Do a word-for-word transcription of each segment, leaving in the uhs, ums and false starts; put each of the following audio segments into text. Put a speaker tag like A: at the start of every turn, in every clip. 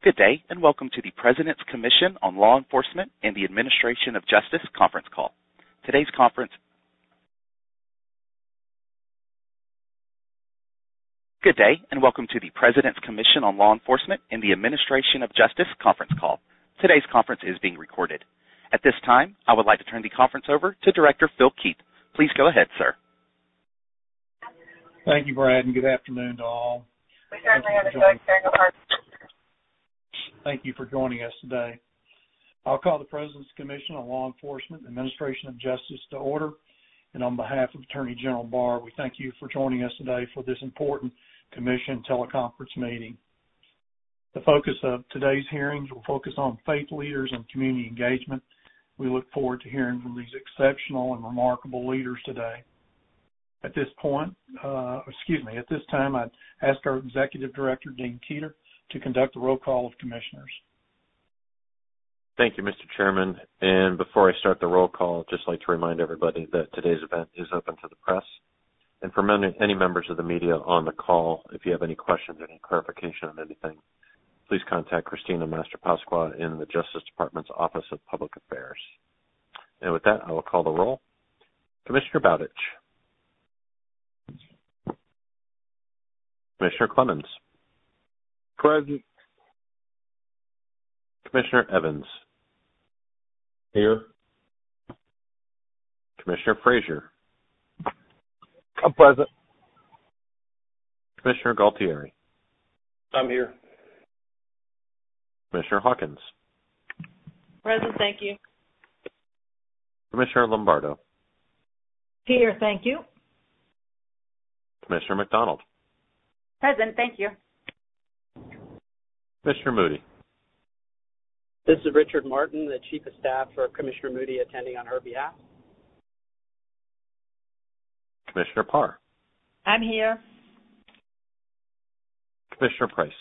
A: Good day, and welcome to the President's Commission on Law Enforcement and the Administration of Justice conference call. Today's conference Good day, and welcome to the President's Commission on Law Enforcement and the Administration of Justice conference call. Today's conference is being recorded. At this time, I would like to turn the conference over to Director Phil Keith. Please go ahead, sir.
B: Thank you, Brad, and good afternoon to all.
C: We certainly understand the part.
B: Thank you for joining us today. I'll call the President's Commission on Law Enforcement and Administration of Justice to order, and on behalf of Attorney General Barr, we thank you for joining us today for this important Commission teleconference meeting. The focus of today's hearings will focus on faith leaders and community engagement. We look forward to hearing from these exceptional and remarkable leaders today. At this point, uh, excuse me, at this time, I'd ask our Executive Director, Dean Keeter, to conduct the roll call of commissioners.
D: Thank you, Mister Chairman. And before I start the roll call, I'd just like to remind everybody that today's event is open to the press. And for many, any members of the media on the call, if you have any questions or any clarification on anything, please contact Christina Master-Pasqua in the Justice Department's Office of Public Affairs. And with that, I will call the roll. Commissioner Bowditch. Commissioner Clemens.
E: Present.
D: Commissioner Evans.
E: Here.
D: Commissioner Frazier.
E: I'm present.
D: Commissioner Galtieri.
E: I'm here.
D: Commissioner Hawkins.
F: Present, thank you.
D: Commissioner Lombardo.
F: Here, thank you.
D: Commissioner McDonald.
C: Present, thank you.
D: Commissioner Moody.
G: This is Richard Martin, the Chief of Staff for Commissioner Moody, attending on her behalf.
D: Commissioner Parr.
F: I'm here.
D: Commissioner Price.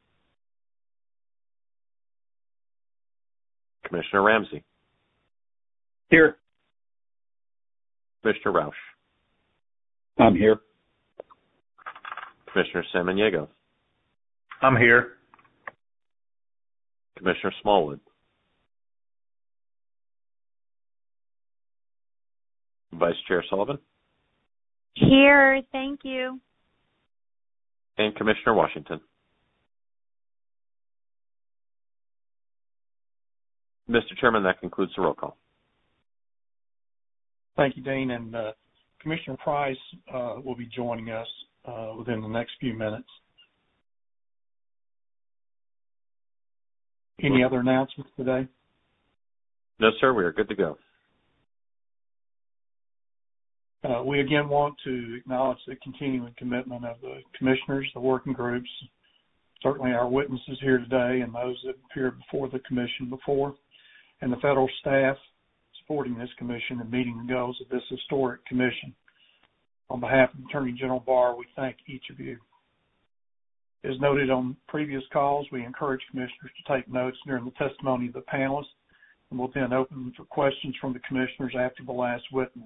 D: Commissioner Ramsey.
E: Here.
D: Commissioner Rausch.
E: I'm here.
D: Commissioner Samaniego.
E: I'm here.
D: Commissioner Smallwood. Vice Chair Sullivan.
H: Here, thank you.
D: And Commissioner Washington. Mister Chairman, that concludes the roll call.
B: Thank you, Dean, and uh, Commissioner Price uh, will be joining us uh, within the next few minutes. Any other announcements today?
D: No, sir. We are good to go.
B: Uh, we again want to acknowledge the continuing commitment of the commissioners, the working groups, certainly our witnesses here today and those that appeared before the commission before, and the federal staff supporting this commission and meeting the goals of this historic commission. On behalf of Attorney General Barr, we thank each of you. As noted on previous calls, we encourage commissioners to take notes during the testimony of the panelists, and we'll then open for questions from the commissioners after the last witness.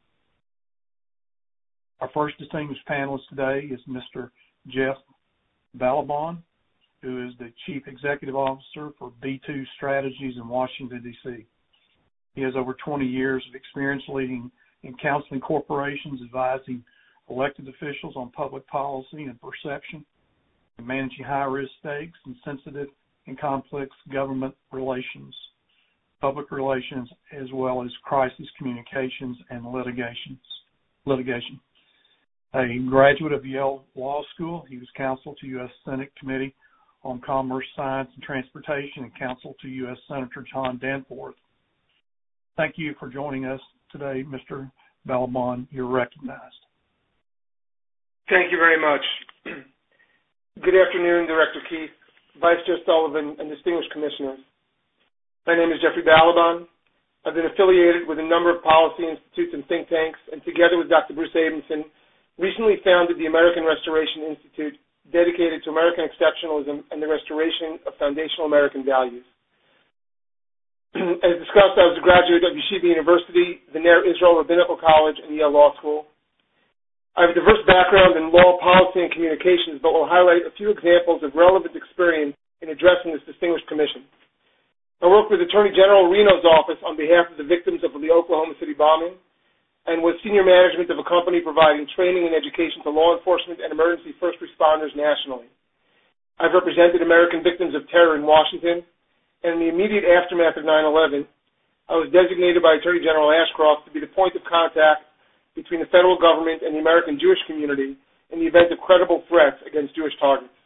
B: Our first distinguished panelist today is Mister Jeff Balaban, who is the Chief Executive Officer for B two Strategies in Washington, D C He has over twenty years of experience leading and counseling corporations, advising elected officials on public policy and perception, and managing high-risk stakes and sensitive and complex government relations, public relations, as well as crisis communications and litigations, litigation. A graduate of Yale Law School, he was counsel to U S Senate Committee on Commerce, Science, and Transportation and counsel to U S Senator John Danforth. Thank you for joining us today, Mister Balaban. You're recognized.
I: Thank you very much. Good afternoon, Director Keith, Vice Chair Sullivan, and distinguished commissioners. My name is Jeffrey Balaban. I've been affiliated with a number of policy institutes and think tanks, and together with Doctor Bruce Abramson, recently founded the American Restoration Institute, dedicated to American exceptionalism and the restoration of foundational American values. As discussed, I was a graduate of Yeshiva University, the Ner Israel Rabbinical College, and Yale Law School. I have a diverse background in law, policy, and communications, but will highlight a few examples of relevant experience in addressing this distinguished commission. I worked with Attorney General Reno's office on behalf of the victims of the Oklahoma City bombing and was senior management of a company providing training and education to law enforcement and emergency first responders nationally. I've represented American victims of terror in Washington, and in the immediate aftermath of nine eleven, I was designated by Attorney General Ashcroft to be the point of contact between the federal government and the American Jewish community in the event of credible threats against Jewish targets.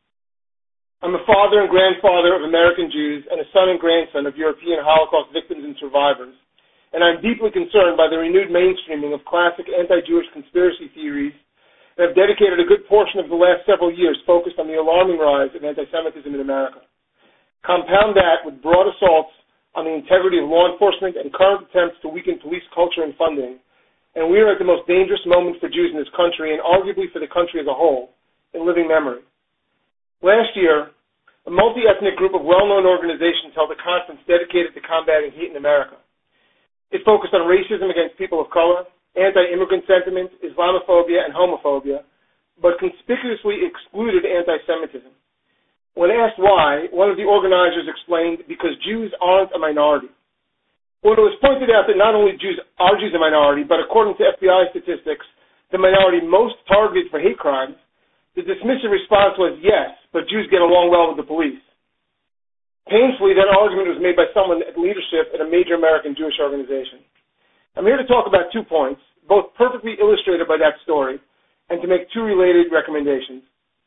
I: I'm a father and grandfather of American Jews and a son and grandson of European Holocaust victims and survivors, and I'm deeply concerned by the renewed mainstreaming of classic anti-Jewish conspiracy theories that have dedicated a good portion of the last several years focused on the alarming rise of anti-Semitism in America. Compound that with broad assaults on the integrity of law enforcement and current attempts to weaken police culture and funding, and we are at the most dangerous moment for Jews in this country and arguably for the country as a whole in living memory. Last year, a multi-ethnic group of well-known organizations held a conference dedicated to combating hate in America. It focused on racism against people of color, anti-immigrant sentiment, Islamophobia, and homophobia, but conspicuously excluded anti-Semitism. When asked why, one of the organizers explained, because Jews aren't a minority. When it was pointed out that not only Jews are Jews a minority, but according to F B I statistics, the minority most targeted for hate crimes, the dismissive response was, yes, but Jews get along well with the police. Painfully, that argument was made by someone at leadership at a major American Jewish organization. I'm here to talk about two points, both perfectly illustrated by that story, and to make two related recommendations.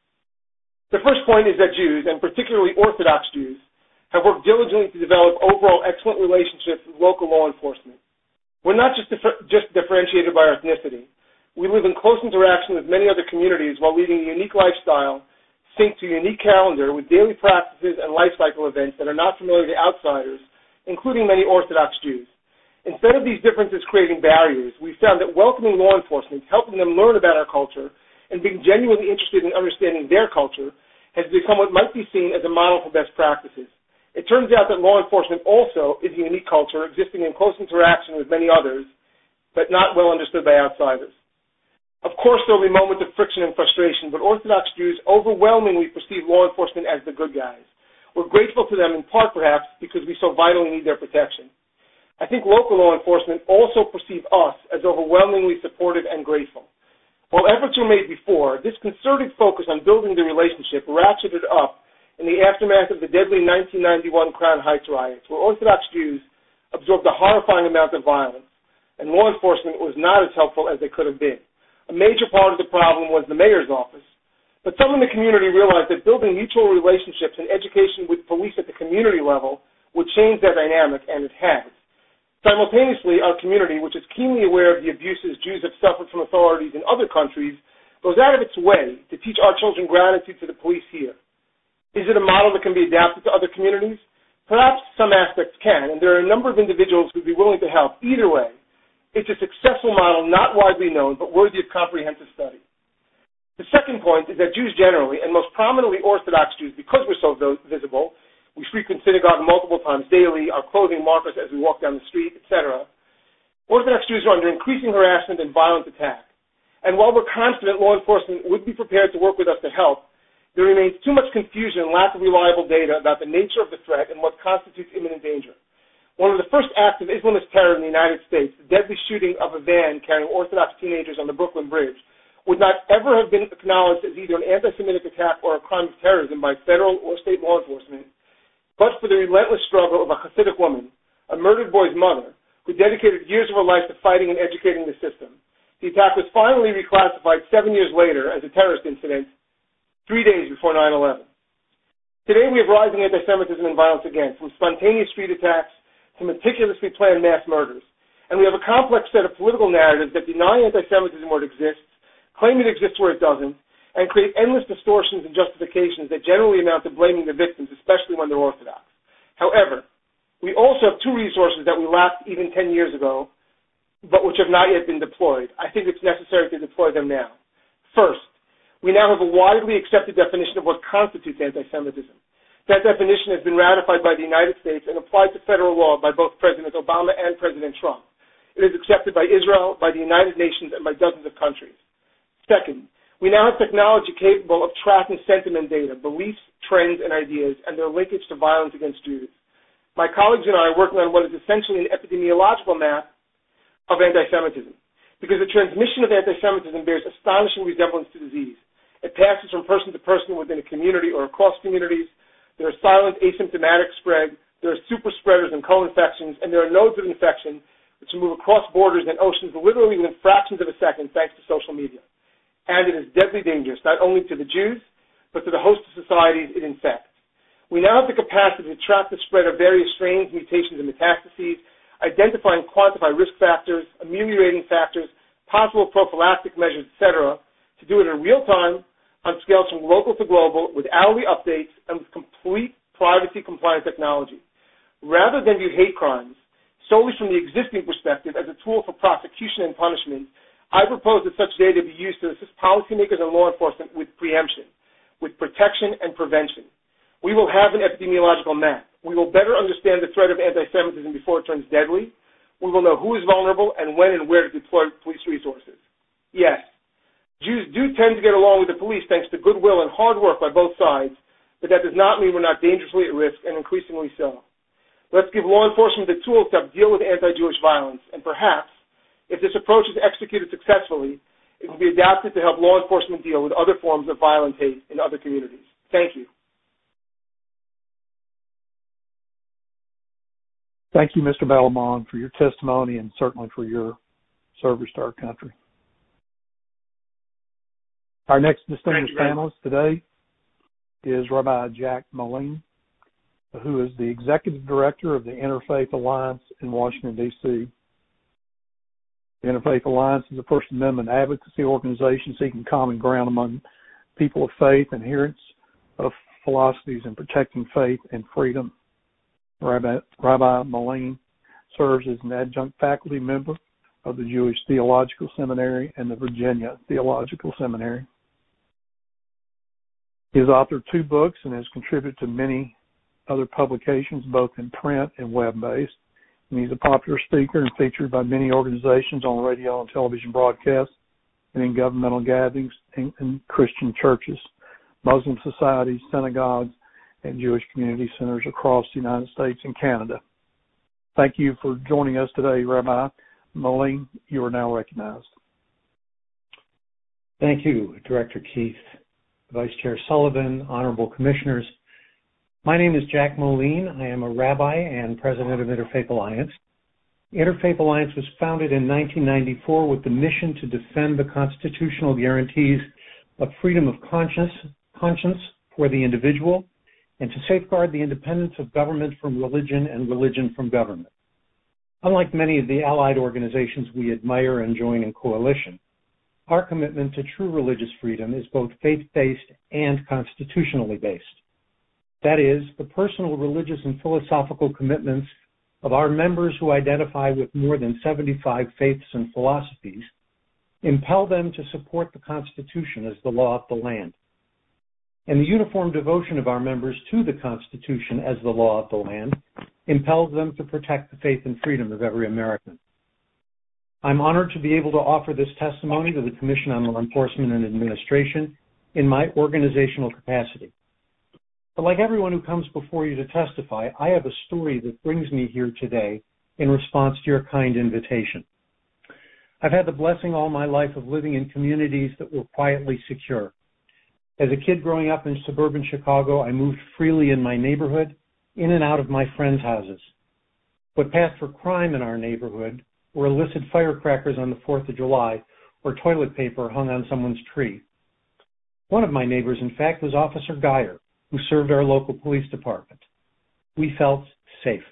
I: The first point is that Jews, and particularly Orthodox Jews, have worked diligently to develop overall excellent relationships with local law enforcement. We're not just, differ- just differentiated by our ethnicity. We live in close interaction with many other communities while leading a unique lifestyle, synced to a unique calendar with daily practices and life cycle events that are not familiar to outsiders, including many Orthodox Jews. Instead of these differences creating barriers, we found that welcoming law enforcement, helping them learn about our culture, and being genuinely interested in understanding their culture has become what might be seen as a model for best practices. It turns out that law enforcement also is a unique culture existing in close interaction with many others, but not well understood by outsiders. Of course, there will be moments of friction and frustration, but Orthodox Jews overwhelmingly perceive law enforcement as the good guys. We're grateful to them in part, perhaps, because we so vitally need their protection. I think local law enforcement also perceive us as overwhelmingly supportive and grateful. While efforts were made before, this concerted focus on building the relationship ratcheted up in the aftermath of the deadly nineteen ninety-one Crown Heights riots, where Orthodox Jews absorbed a horrifying amount of violence, and law enforcement was not as helpful as they could have been. A major part of the problem was the mayor's office, but some in the community realized that building mutual relationships and education with police at the community level would change that dynamic, and it has. Simultaneously, our community, which is keenly aware of the abuses Jews have suffered from authorities in other countries, goes out of its way to teach our children gratitude to the police here. Is it a model that can be adapted to other communities? Perhaps some aspects can, and there are a number of individuals who would be willing to help. Either way, it's a successful model not widely known, but worthy of comprehensive study. The second point is that Jews generally, and most prominently Orthodox Jews, because we're so visible, we frequent synagogue multiple times daily, our clothing mark us as we walk down the street, et cetera. Orthodox Jews are under increasing harassment and violent attack. And while we're confident law enforcement would be prepared to work with us to help, there remains too much confusion and lack of reliable data about the nature of the threat and what constitutes imminent danger. One of the first acts of Islamist terror in the United States, the deadly shooting of a van carrying Orthodox teenagers on the Brooklyn Bridge, would not ever have been acknowledged as either an anti-Semitic attack or a crime of terrorism by federal or state law enforcement, but for the relentless struggle of a Hasidic woman, a murdered boy's mother, who dedicated years of her life to fighting and educating the system. The attack was finally reclassified seven years later as a terrorist incident, three days before nine eleven. Today we have rising anti-Semitism and violence again, from spontaneous street attacks to meticulously planned mass murders. And we have a complex set of political narratives that deny anti-Semitism where it exists, claim it exists where it doesn't, and create endless distortions and justifications that generally amount to blaming the victims, especially when they're Orthodox. However, we also have two resources that we lacked even ten years ago, but which have not yet been deployed. I think it's necessary to deploy them now. First, we now have a widely accepted definition of what constitutes anti-Semitism. That definition has been ratified by the United States and applied to federal law by both President Obama and President Trump. It is accepted by Israel, by the United Nations, and by dozens of countries. Second, We now have technology capable of tracking sentiment data, beliefs, trends, and ideas, and their linkage to violence against Jews. My colleagues and I are working on what is essentially an epidemiological map of anti-Semitism, because the transmission of anti-Semitism bears astonishing resemblance to disease. It passes from person to person within a community or across communities. There are silent, asymptomatic spread. There are super spreaders and co-infections, and there are nodes of infection which move across borders and oceans literally within fractions of a second thanks to social media. And it is deadly dangerous, not only to the Jews, but to the host of societies it infects. We now have the capacity to track the spread of various strains, mutations, and metastases, identify and quantify risk factors, ameliorating factors, possible prophylactic measures, et cetera, to do it in real time, on scales from local to global, with hourly updates, and with complete privacy-compliant technology. Rather than view hate crimes solely from the existing perspective as a tool for prosecution and punishment, I propose that such data be used to assist policymakers and law enforcement with preemption, with protection and prevention. We will have an epidemiological map. We will better understand the threat of anti-Semitism before it turns deadly. We will know who is vulnerable and when and where to deploy police resources. Yes, Jews do tend to get along with the police thanks to goodwill and hard work by both sides, but that does not mean we're not dangerously at risk, and increasingly so. Let's give law enforcement the tools to deal with anti-Jewish violence, and perhaps, if this approach is executed successfully, it can be adapted to help law enforcement deal with other forms of violent hate in other communities. Thank you.
B: Thank you, Mister Balaban, for your testimony and certainly for your service to our country. Our next distinguished panelist today is Rabbi Jack Moline, who is the Executive Director of the Interfaith Alliance in Washington, D C The Interfaith Alliance is a First Amendment advocacy organization seeking common ground among people of faith and adherents of philosophies in protecting faith and freedom. Rabbi, Rabbi Moline serves as an adjunct faculty member of the Jewish Theological Seminary and the Virginia Theological Seminary. He has authored two books and has contributed to many other publications, both in print and web-based. And he's a popular speaker and featured by many organizations on radio and television broadcasts and in governmental gatherings in, in Christian churches, Muslim societies, synagogues, and Jewish community centers across the United States and Canada. Thank you for joining us today, Rabbi Moline. You are now recognized.
J: Thank you, Director Keith, Vice Chair Sullivan, Honorable Commissioners. My name is Jack Moline. I am a rabbi and president of Interfaith Alliance. Interfaith Alliance was founded in nineteen ninety-four with the mission to defend the constitutional guarantees of freedom of conscience, conscience for the individual and to safeguard the independence of government from religion and religion from government. Unlike many of the allied organizations we admire and join in coalition, our commitment to true religious freedom is both faith-based and constitutionally based. That is, the personal religious and philosophical commitments of our members who identify with more than seventy-five faiths and philosophies impel them to support the Constitution as the law of the land. And the uniform devotion of our members to the Constitution as the law of the land impels them to protect the faith and freedom of every American. I'm honored to be able to offer this testimony to the Commission on Law Enforcement and Administration in my organizational capacity. But like everyone who comes before you to testify, I have a story that brings me here today in response to your kind invitation. I've had the blessing all my life of living in communities that were quietly secure. As a kid growing up in suburban Chicago, I moved freely in my neighborhood, in and out of my friends' houses. What passed for crime in our neighborhood were illicit firecrackers on the fourth of July or toilet paper hung on someone's tree. One of my neighbors, in fact, was Officer Geyer, who served our local police department. We felt safe.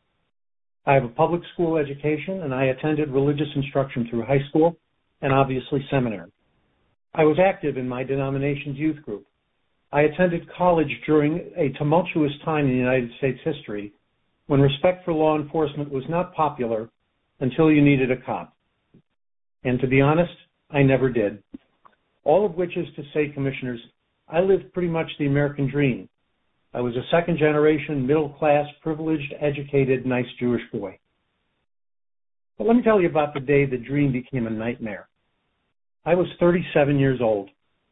J: I have a public school education, and I attended religious instruction through high school and obviously seminary. I was active in my denomination's youth group. I attended college during a tumultuous time in United States history when respect for law enforcement was not popular until you needed a cop. And to be honest, I never did. All of which is to say, Commissioners, I lived pretty much the American dream. I was a second-generation, middle-class, privileged, educated, nice Jewish boy. But let me tell you about the day the dream became a nightmare. I was thirty-seven years old.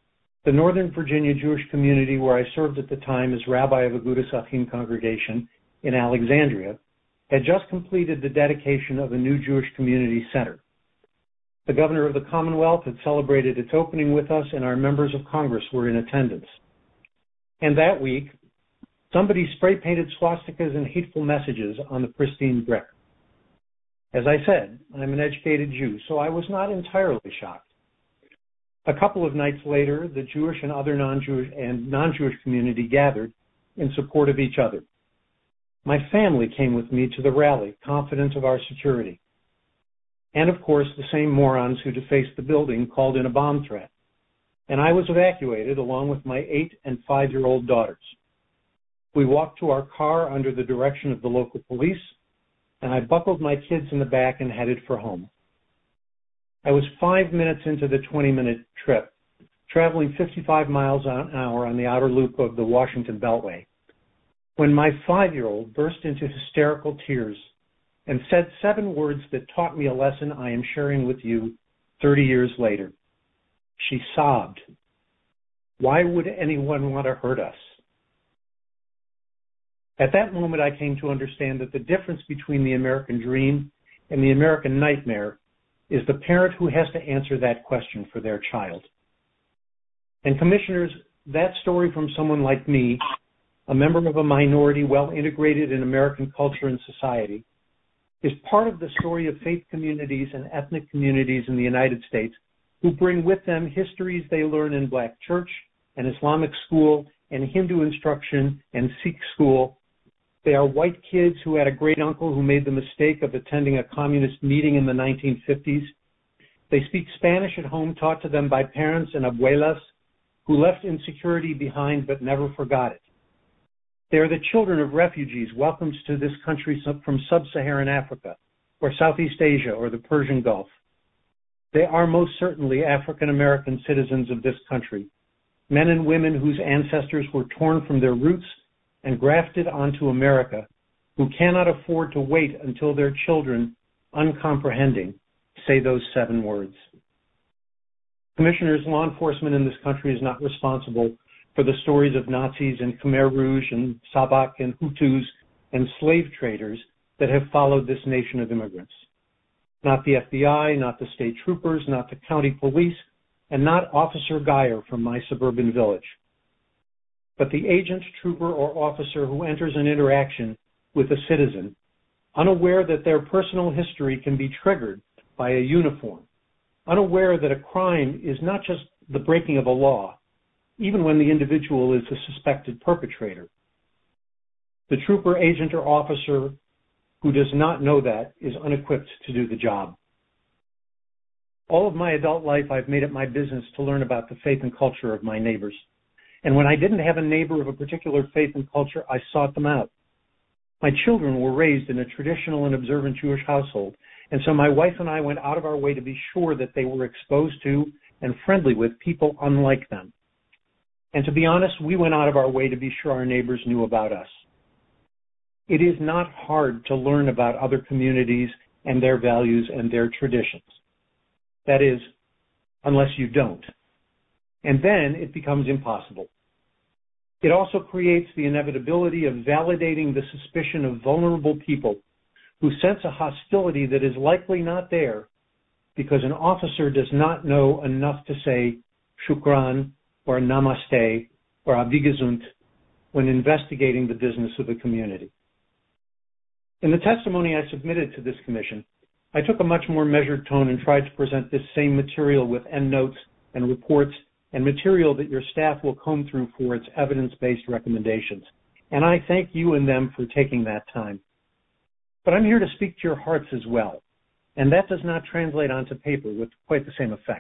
J: The Northern Virginia Jewish community where I served at the time as rabbi of Agudas Achim congregation in Alexandria had just completed the dedication of a new Jewish community center. The governor of the Commonwealth had celebrated its opening with us, and our members of Congress were in attendance. And that week, somebody spray-painted swastikas and hateful messages on the pristine brick. As I said, I'm an educated Jew, so I was not entirely shocked. A couple of nights later, the Jewish and other non-Jewish and non-Jewish community gathered in support of each other. My family came with me to the rally, confident of our security. And of course, the same morons who defaced the building called in a bomb threat. And I was evacuated along with my eight and five-year-old daughters. We walked to our car under the direction of the local police, and I buckled my kids in the back and headed for home. I was five minutes into the twenty-minute trip, traveling fifty-five miles an hour on the outer loop of the Washington Beltway, when my five-year-old burst into hysterical tears and said seven words that taught me a lesson I am sharing with you thirty years later. She sobbed. Why would anyone want to hurt us? At that moment, I came to understand that the difference between the American dream and the American nightmare is the parent who has to answer that question for their child. And commissioners, that story from someone like me, a member of a minority well integrated in American culture and society, is part of the story of faith communities and ethnic communities in the United States who bring with them histories they learn in Black church and Islamic school and Hindu instruction and Sikh school. They are white kids who had a great uncle who made the mistake of attending a communist meeting in the nineteen fifties. They speak Spanish at home taught to them by parents and abuelas who left insecurity behind but never forgot it. They are the children of refugees welcomed to this country from sub-Saharan Africa or Southeast Asia or the Persian Gulf. They are most certainly African American citizens of this country, men and women whose ancestors were torn from their roots and grafted onto America, who cannot afford to wait until their children, uncomprehending, say those seven words. Commissioners, law enforcement in this country is not responsible for the stories of Nazis and Khmer Rouge and Sabak and Hutus and slave traders that have followed this nation of immigrants. Not the F B I, not the state troopers, not the county police, and not Officer Geyer from my suburban village. But the agent, trooper, or officer who enters an interaction with a citizen, unaware that their personal history can be triggered by a uniform, unaware that a crime is not just the breaking of a law, even when the individual is a suspected perpetrator. The trooper, agent, or officer who does not know that is unequipped to do the job. All of my adult life, I've made it my business to learn about the faith and culture of my neighbors. And when I didn't have a neighbor of a particular faith and culture, I sought them out. My children were raised in a traditional and observant Jewish household, and so my wife and I went out of our way to be sure that they were exposed to and friendly with people unlike them. And to be honest, we went out of our way to be sure our neighbors knew about us. It is not hard to learn about other communities and their values and their traditions. That is, unless you don't. And then it becomes impossible. It also creates the inevitability of validating the suspicion of vulnerable people who sense a hostility that is likely not there because an officer does not know enough to say shukran or namaste or avigazunt when investigating the business of the community. In the testimony I submitted to this commission, I took a much more measured tone and tried to present this same material with endnotes and reports and material that your staff will comb through for its evidence-based recommendations. And I thank you and them for taking that time. But I'm here to speak to your hearts as well, and that does not translate onto paper with quite the same effect.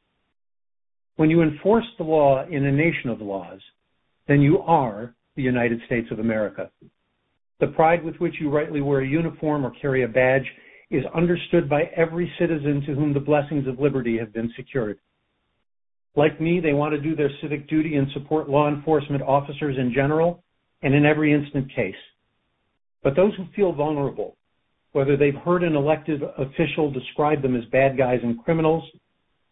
J: When you enforce the law in a nation of laws, then you are the United States of America. The pride with which you rightly wear a uniform or carry a badge is understood by every citizen to whom the blessings of liberty have been secured. Like me, they want to do their civic duty and support law enforcement officers in general and in every instant case. But those who feel vulnerable, whether they've heard an elected official describe them as bad guys and criminals,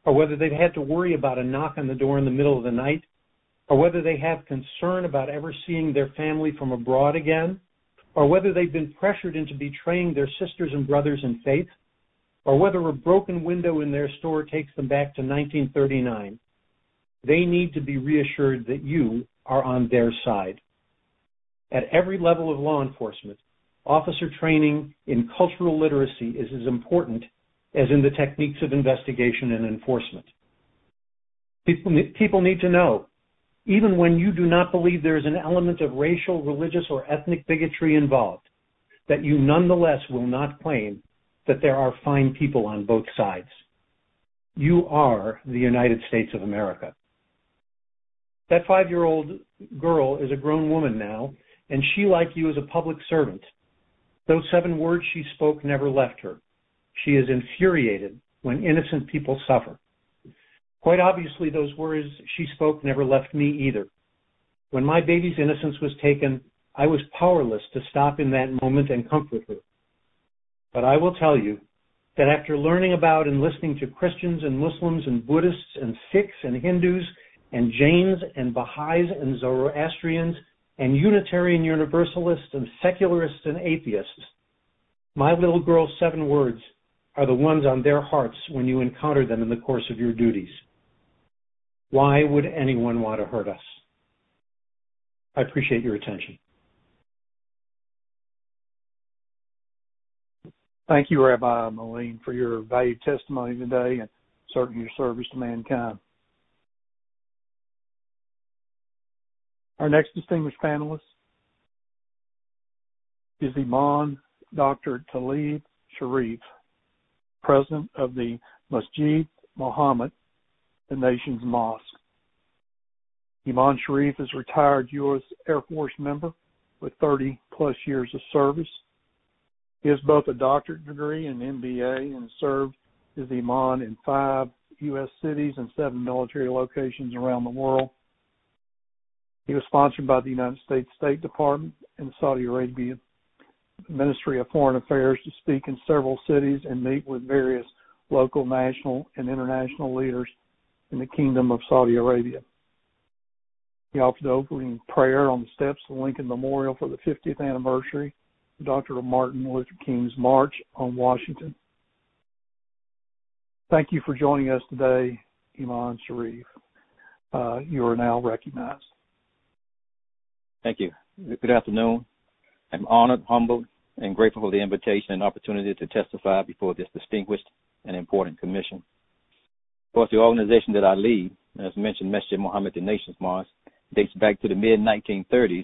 J: or whether they've had to worry about a knock on the door in the middle of the night, or whether they have concern about ever seeing their family from abroad again, or whether they've been pressured into betraying their sisters and brothers in faith, or whether a broken window in their store takes them back to nineteen thirty-nine, they need to be reassured that you are on their side. At every level of law enforcement, officer training in cultural literacy is as important as in the techniques of investigation and enforcement. People, people need to know, even when you do not believe there is an element of racial, religious, or ethnic bigotry involved, that you nonetheless will not claim that there are fine people on both sides. You are the United States of America. That five-year-old girl is a grown woman now, and she, like you, is a public servant. Those seven words she spoke never left her. She is infuriated when innocent people suffer. Quite obviously, those words she spoke never left me either. When my baby's innocence was taken, I was powerless to stop in that moment and comfort her. But I will tell you that after learning about and listening to Christians and Muslims and Buddhists and Sikhs and Hindus and Jains and Baha'is and Zoroastrians and Unitarian Universalists and secularists and atheists, my little girl's seven words are the ones on their hearts when you encounter them in the course of your duties. Why would anyone want to hurt us? I appreciate your attention.
B: Thank you, Rabbi Moline, for your valued testimony today and certainly your service to mankind. Our next distinguished panelist is Imam Doctor Talib Sharif, President of the Masjid Muhammad, the nation's mosque. Imam Sharif is a retired U S Air Force member with thirty plus years of service. He has both a doctorate degree and an M B A and has served as the Imam in five U S cities and seven military locations around the world. He was sponsored by the United States State Department and Saudi Arabia Ministry of Foreign Affairs to speak in several cities and meet with various local, national, and international leaders in the Kingdom of Saudi Arabia. He offered the opening prayer on the steps of Lincoln Memorial for the fiftieth anniversary of Doctor Martin Luther King's March on Washington. Thank you for joining us today, Imam Sharif. Uh, you are now recognized.
K: Thank you. Good afternoon. I'm honored, humbled, and grateful for the invitation and opportunity to testify before this distinguished and important commission. Of course, the organization that I lead, as mentioned, Masjid Muhammad, the nation's mosque, dates back to the mid nineteen thirties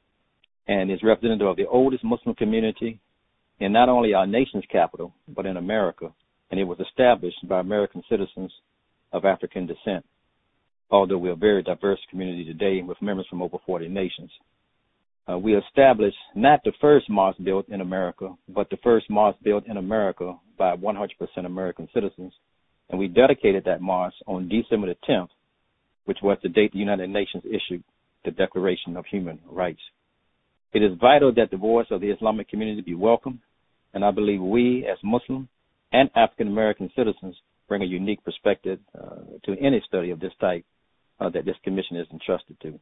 K: and is representative of the oldest Muslim community in not only our nation's capital, but in America. And it was established by American citizens of African descent, although we're a very diverse community today with members from over forty nations. Uh, we established not the first mosque built in America, but the first mosque built in America by one hundred percent American citizens. And we dedicated that mosque on December the tenth, which was the date the United Nations issued the Declaration of Human Rights. It is vital that the voice of the Islamic community be welcomed, and I believe we as Muslim and African American citizens bring a unique perspective uh, to any study of this type uh, that this commission is entrusted to.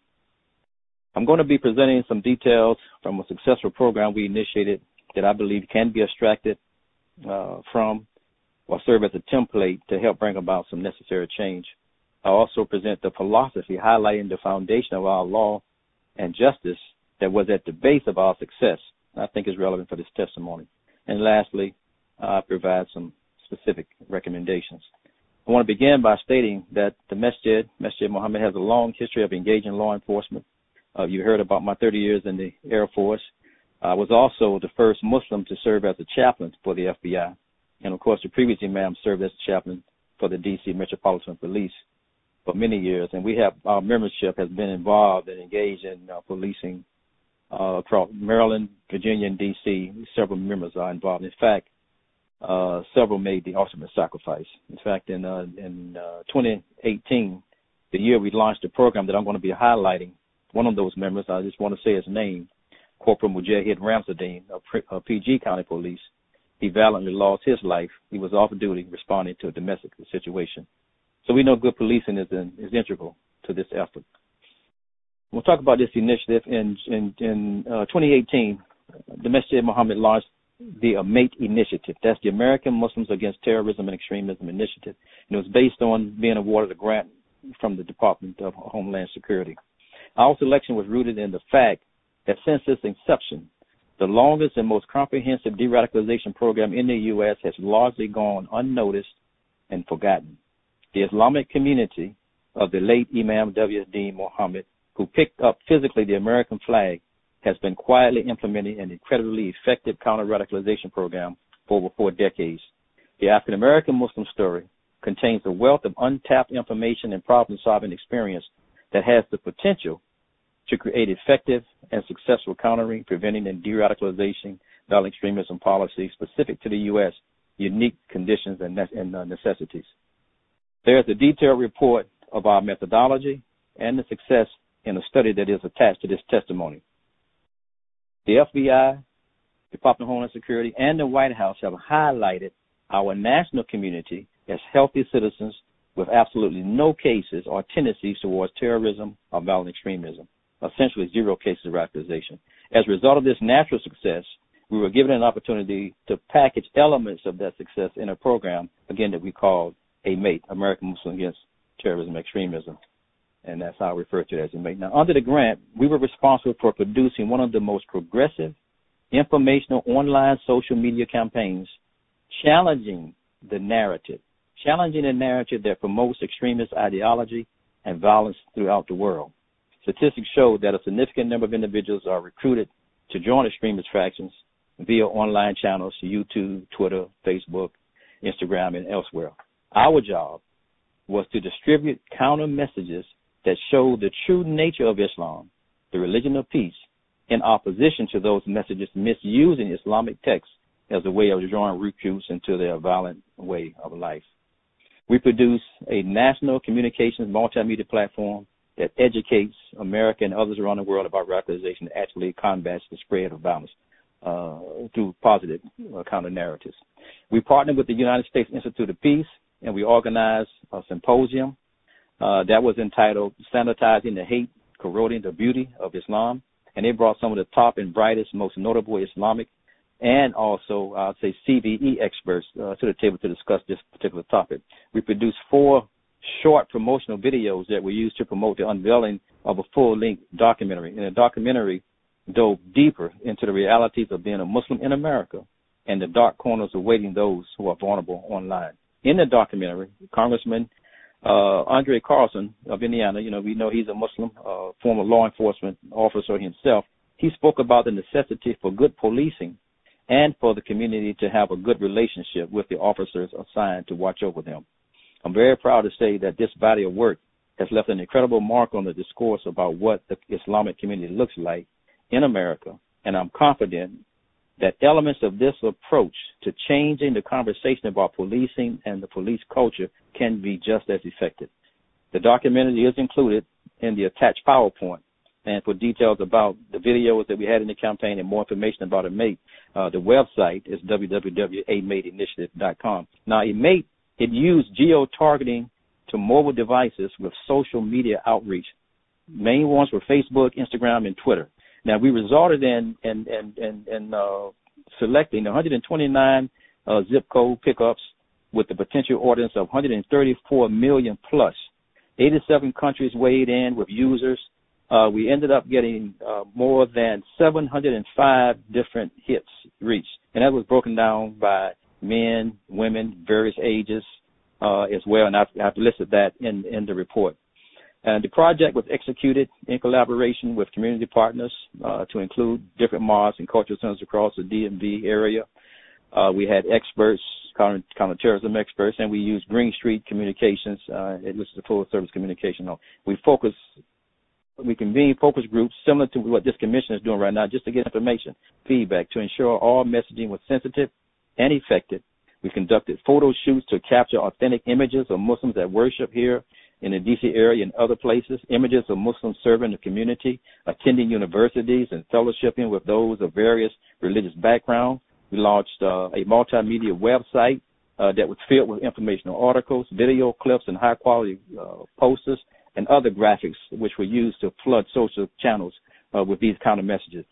K: I'm going to be presenting some details from a successful program we initiated that I believe can be extracted uh, from or serve as a template to help bring about some necessary change. I also present the philosophy highlighting the foundation of our law and justice that was at the base of our success. I think is relevant for this testimony. And lastly, I provide some specific recommendations. I want to begin by stating that the Masjid, Masjid Muhammad, has a long history of engaging law enforcement. Uh, you heard about my thirty years in the Air Force. I was also the first Muslim to serve as a chaplain for the F B I. And, of course, the previous imam served as a chaplain for the D C Metropolitan Police for many years. And we have our membership has been involved and engaged in uh, policing uh, across Maryland, Virginia, and D C. Several members are involved. In fact, uh, several made the ultimate sacrifice. In fact, in, uh, in uh, twenty eighteen, the year we launched a program that I'm going to be highlighting, one of those members, I just want to say his name, Corporal Mujahid Ramzadeen of P G County Police. He valiantly lost his life. He was off duty responding to a domestic situation. So we know good policing is, in, is integral to this effort. We'll talk about this initiative. In, in, in uh, twenty eighteen, the Masjid Muhammad launched the AMATE initiative. That's the American Muslims Against Terrorism and Extremism initiative. And it was based on being awarded a grant from the Department of Homeland Security. Our selection was rooted in the fact that since its inception, the longest and most comprehensive de-radicalization program in the U S has largely gone unnoticed and forgotten. The Islamic community of the late Imam W S Deen Muhammad, who picked up physically the American flag, has been quietly implementing an incredibly effective counter-radicalization program for over four decades. The African-American Muslim story contains a wealth of untapped information and problem-solving experience that has the potential to create effective and successful countering, preventing, and de-radicalization violent extremism policies specific to the U S unique conditions and, ne- and uh, necessities. There is a detailed report of our methodology and the success in a study that is attached to this testimony. The F B I, Department of Homeland Security, and the White House have highlighted our national community as healthy citizens with absolutely no cases or tendencies towards terrorism or violent extremism, essentially zero cases of radicalization. As a result of this natural success, we were given an opportunity to package elements of that success in a program, again, that we called AMATE, American Muslim Against Terrorism and Extremism. And that's how I refer to it as AMATE. Now, under the grant, we were responsible for producing one of the most progressive, informational online social media campaigns challenging the narrative, challenging the narrative that promotes extremist ideology and violence throughout the world. Statistics show that a significant number of individuals are recruited to join extremist factions via online channels, YouTube, Twitter, Facebook, Instagram, and elsewhere. Our job was to distribute counter messages that show the true nature of Islam, the religion of peace, in opposition to those messages misusing Islamic texts as a way of drawing recruits into their violent way of life. We produce a national communications multimedia platform that educates America and others around the world about radicalization and actually combats the spread of violence uh, through positive uh, counter-narratives. We partnered with the United States Institute of Peace, and we organized a symposium uh, that was entitled Sanitizing the Hate, Corroding the Beauty of Islam, and they brought some of the top and brightest, most notable Islamic and also, I'd say, C V E experts uh, to the table to discuss this particular topic. We produced four short promotional videos that were used to promote the unveiling of a full-length documentary. And the documentary dove deeper into the realities of being a Muslim in America and the dark corners awaiting those who are vulnerable online. In the documentary, Congressman uh, Andre Carlson of Indiana, you know, we know he's a Muslim, uh, former law enforcement officer himself. He spoke about the necessity for good policing and for the community to have a good relationship with the officers assigned to watch over them. I'm very proud to say that this body of work has left an incredible mark on the discourse about what the Islamic community looks like in America, and I'm confident that elements of this approach to changing the conversation about policing and the police culture can be just as effective. The documentary is included in the attached PowerPoint, and for details about the videos that we had in the campaign and more information about AMATE, uh, the website is w w w dot a mate initiative dot com. Now, AMATE, it used geo-targeting to mobile devices with social media outreach. Main ones were Facebook, Instagram, and Twitter. Now, we resulted in in, in, in, in uh, selecting one hundred twenty-nine uh, zip code pickups with the potential audience of one hundred thirty-four million plus. eighty-seven countries weighed in with users. Uh, we ended up getting uh, more than seven hundred five different hits reached, and that was broken down by men, women, various ages uh, as well, and I've, I've listed that in, in the report. And the project was executed in collaboration with community partners uh, to include different mosques and cultural centers across the D M V area. Uh, we had experts, counter, counterterrorism experts, and we used Green Street Communications, uh, which is a full-service communication. We focus, we convene focus groups similar to what this commission is doing right now, just to get information, feedback, to ensure all messaging was sensitive and effective. We conducted photo shoots to capture authentic images of Muslims that worship here in the D C area and other places, images of Muslims serving the community, attending universities and fellowshipping with those of various religious backgrounds. We launched uh, a multimedia website uh, that was filled with informational articles, video clips, and high-quality uh, posters and other graphics which were used to flood social channels uh, with these kind of messages.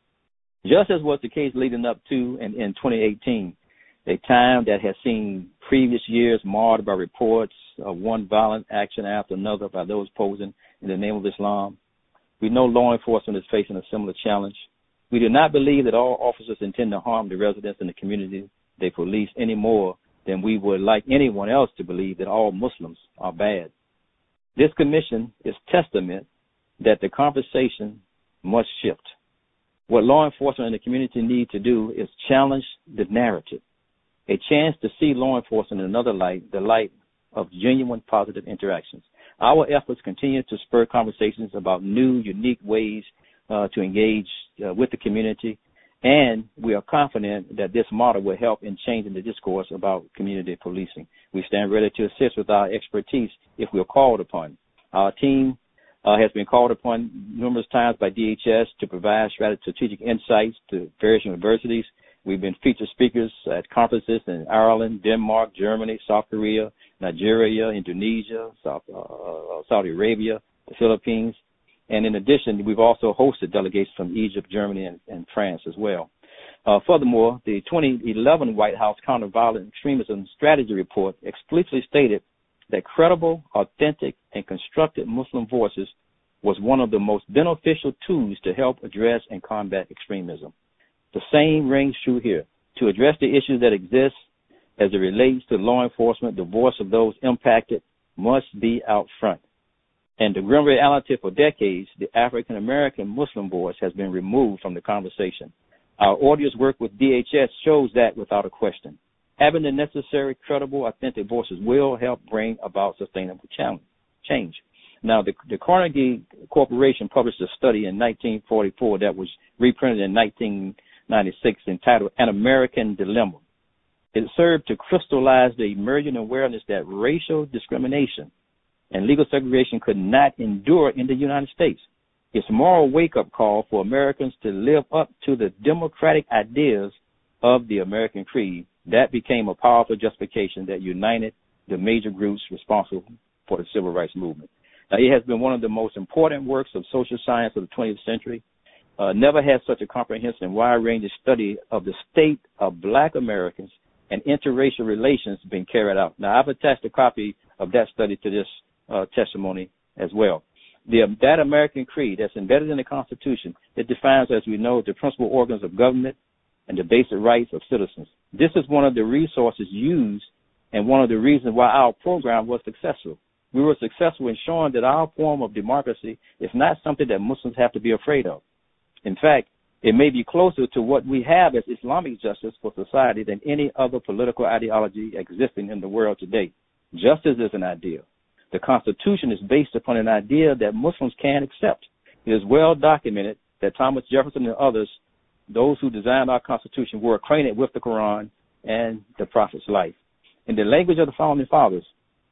K: Just as was the case leading up to and in twenty eighteen, a time that has seen previous years marred by reports of one violent action after another by those posing in the name of Islam, we know law enforcement is facing a similar challenge. We do not believe that all officers intend to harm the residents in the community they police any more than we would like anyone else to believe that all Muslims are bad. This commission is testament that the conversation must shift. What law enforcement and the community need to do is challenge the narrative, a chance to see law enforcement in another light, the light of genuine positive interactions. Our efforts continue to spur conversations about new, unique ways uh, to engage uh, with the community, and we are confident that this model will help in changing the discourse about community policing. We stand ready to assist with our expertise if we are called upon. Our team uh, has been called upon numerous times by D H S to provide strategic insights to various universities. We've been featured speakers at conferences in Ireland, Denmark, Germany, South Korea, Nigeria, Indonesia, South, uh, Saudi Arabia, the Philippines. And in addition, we've also hosted delegations from Egypt, Germany, and, and France as well. Uh, furthermore, the twenty eleven White House Counter-Violent Extremism Strategy Report explicitly stated that credible, authentic, and constructive Muslim voices was one of the most beneficial tools to help address and combat extremism. The same rings true here. To address the issues that exist as it relates to law enforcement, the voice of those impacted must be out front. And the grim reality for decades, the African-American Muslim voice has been removed from the conversation. Our audience work with D H S shows that without a question. Having the necessary, credible, authentic voices will help bring about sustainable challenge, change. Now, the, the Carnegie Corporation published a study in nineteen forty-four that was reprinted in nineteen ninety-six entitled An American Dilemma. It served to crystallize the emerging awareness that racial discrimination and legal segregation could not endure in the United States. It's a moral wake-up call for Americans to live up to the democratic ideas of the American creed. That became a powerful justification that united the major groups responsible for the civil rights movement. Now, it has been one of the most important works of social science of the twentieth century. Uh, never had such a comprehensive and wide-ranging study of the state of black Americans and interracial relations been carried out. Now, I've attached a copy of that study to this uh, testimony as well. The, that American creed that's embedded in the Constitution, it defines, as we know, the principal organs of government and the basic rights of citizens. This is one of the resources used and one of the reasons why our program was successful. We were successful in showing that our form of democracy is not something that Muslims have to be afraid of. In fact, it may be closer to what we have as Islamic justice for society than any other political ideology existing in the world today. Justice is an idea. The Constitution is based upon an idea that Muslims can accept. It is well documented that Thomas Jefferson and others, those who designed our Constitution, were acquainted with the Quran and the Prophet's life. In the language of the Founding Fathers,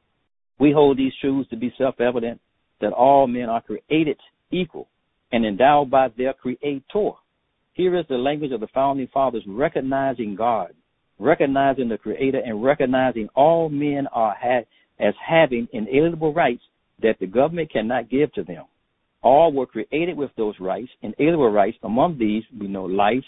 K: we hold these truths to be self-evident, that all men are created equal and endowed by their Creator. Here is the language of the Founding Fathers recognizing God, recognizing the Creator, and recognizing all men are ha- as having inalienable rights that the government cannot give to them. All were created with those rights, inalienable rights. Among these, we know life,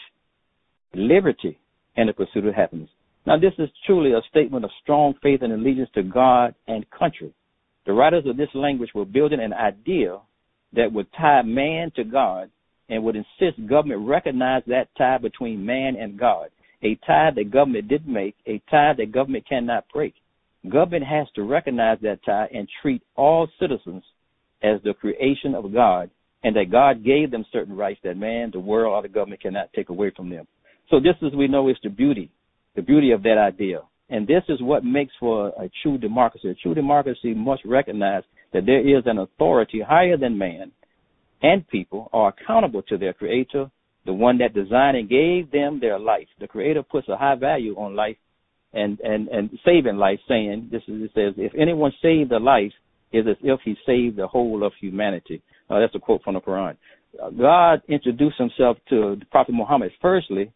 K: liberty, and the pursuit of happiness. Now, this is truly a statement of strong faith and allegiance to God and country. The writers of this language were building an idea that would tie man to God and would insist government recognize that tie between man and God, a tie that government didn't make, a tie that government cannot break. Government has to recognize that tie and treat all citizens as the creation of God, and that God gave them certain rights that man, the world, or the government cannot take away from them. So this, as we know, is the beauty, the beauty of that idea. And this is what makes for a true democracy. A true democracy must recognize that there is an authority higher than man, and people are accountable to their Creator, the one that designed and gave them their life. The Creator puts a high value on life and, and, and saving life, saying, this is, it says, if anyone saved a life, is as if he saved the whole of humanity. Uh, that's a quote from the Quran. Uh, God introduced himself to the Prophet Muhammad firstly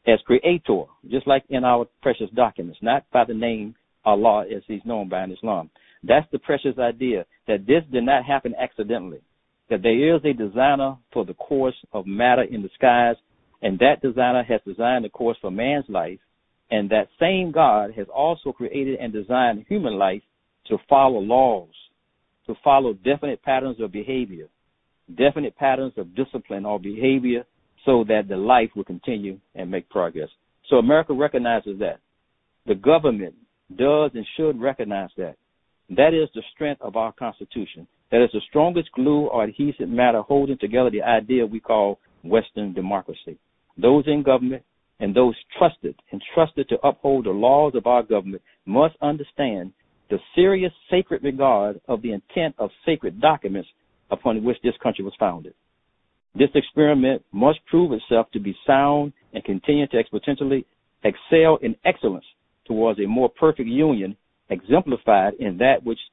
K: as creator, just like in our precious documents, not by the name Allah as he's known by in Islam. That's the precious idea, that this did not happen accidentally, that there is a designer for the course of matter in the skies, and that designer has designed the course for man's life, and that same God has also created and designed human life to follow laws, to follow definite patterns of behavior, definite patterns of discipline or behavior, so that the life will continue and make progress. So America recognizes that. The government does and should recognize that. That is the strength of our Constitution. That is the strongest glue or adhesive matter holding together the idea we call Western democracy. Those in government and those trusted and trusted to uphold the laws of our government must understand the serious sacred regard of the intent of sacred documents upon which this country was founded. This experiment must prove itself to be sound and continue to exponentially excel in excellence towards a more perfect union, exemplified in that which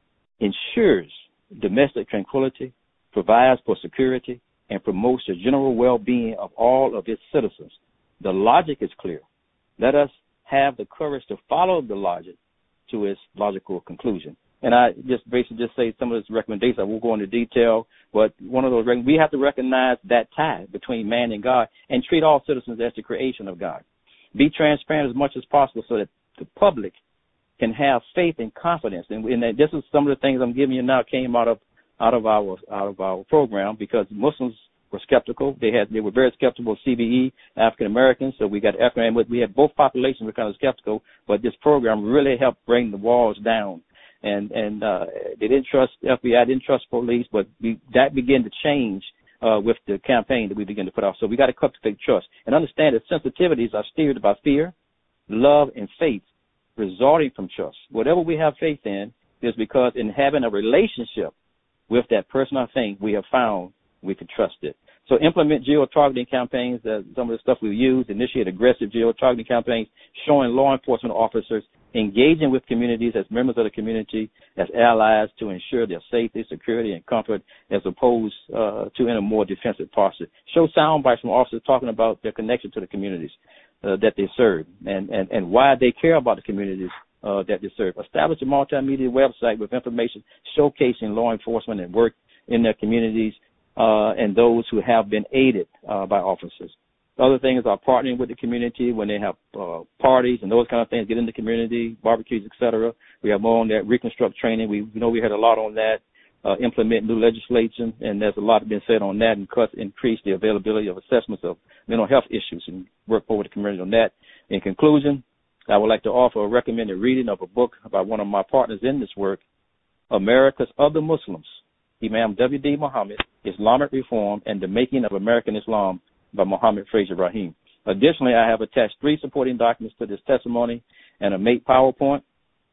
K: ensures domestic tranquility, provides for security, and promotes the general well-being of all of its citizens. The logic is clear. Let us have the courage to follow the logic to its logical conclusion. And I just basically just say some of those recommendations. I won't go into detail, but one of those, we have to recognize that tie between man and God and treat all citizens as the creation of God. Be transparent as much as possible so that the public can have faith and confidence. And, and this is some of the things I'm giving you now came out of out of our out of our program, because Muslims were skeptical. They had they were very skeptical of C B E, African Americans. So we got African, we had both populations were kind of skeptical. But this program really helped bring the walls down. And and uh, they didn't trust F B I, didn't trust police, but we, that began to change uh, with the campaign that we began to put out. So we got to cultivate trust and understand that sensitivities are steered by fear, love, and faith, resulting from trust. Whatever we have faith in is because in having a relationship with that person or thing, we have found we can trust it. So implement geo-targeting campaigns, uh, some of the stuff we've used, initiate aggressive geo-targeting campaigns, showing law enforcement officers engaging with communities as members of the community, as allies to ensure their safety, security, and comfort, as opposed uh, to in a more defensive posture. Show sound bites from officers talking about their connection to the communities uh, that they serve and, and, and why they care about the communities uh, that they serve. Establish a multimedia website with information showcasing law enforcement and work in their communities uh, and those who have been aided uh, by officers. Other things are partnering with the community when they have uh, parties and those kind of things, get in the community, barbecues, et cetera. We have more on that, reconstruct training. We you know we heard a lot on that, uh, implement new legislation, and there's a lot been said on that, and cuts increase the availability of assessments of mental health issues and work forward with the community on that. In conclusion, I would like to offer a recommended reading of a book by one of my partners in this work, America's Other Muslims, Imam W D Muhammad, Islamic Reform and the Making of American Islam, by Mohammed Fraser Rahim. Additionally, I have attached three supporting documents to this testimony and a made PowerPoint,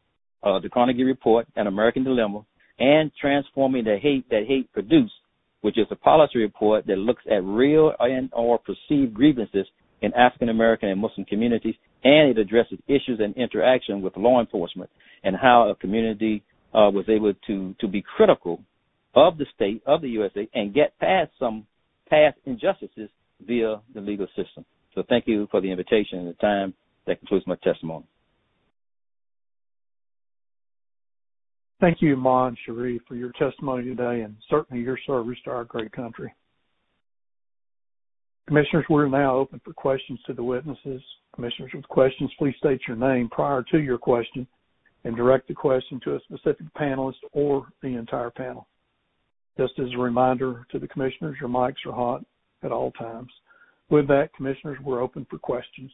K: uh, the Carnegie Report, An American Dilemma, and Transforming the Hate That Hate Produced, which is a policy report that looks at real and or perceived grievances in African American and Muslim communities, and it addresses issues and interaction with law enforcement and how a community uh, was able to, to be critical of the state, of the U S A, and get past some past injustices via the legal system. So thank you for the invitation and the time. That concludes my testimony.
B: Thank you, Mon Sharif, for your testimony today and certainly your service to our great country. Commissioners, we're now open for questions to the witnesses. Commissioners with questions, please state your name prior to your question and direct the question to a specific panelist or the entire panel. Just as a reminder to the commissioners, your mics are hot at all times. With that, commissioners, we're open for questions.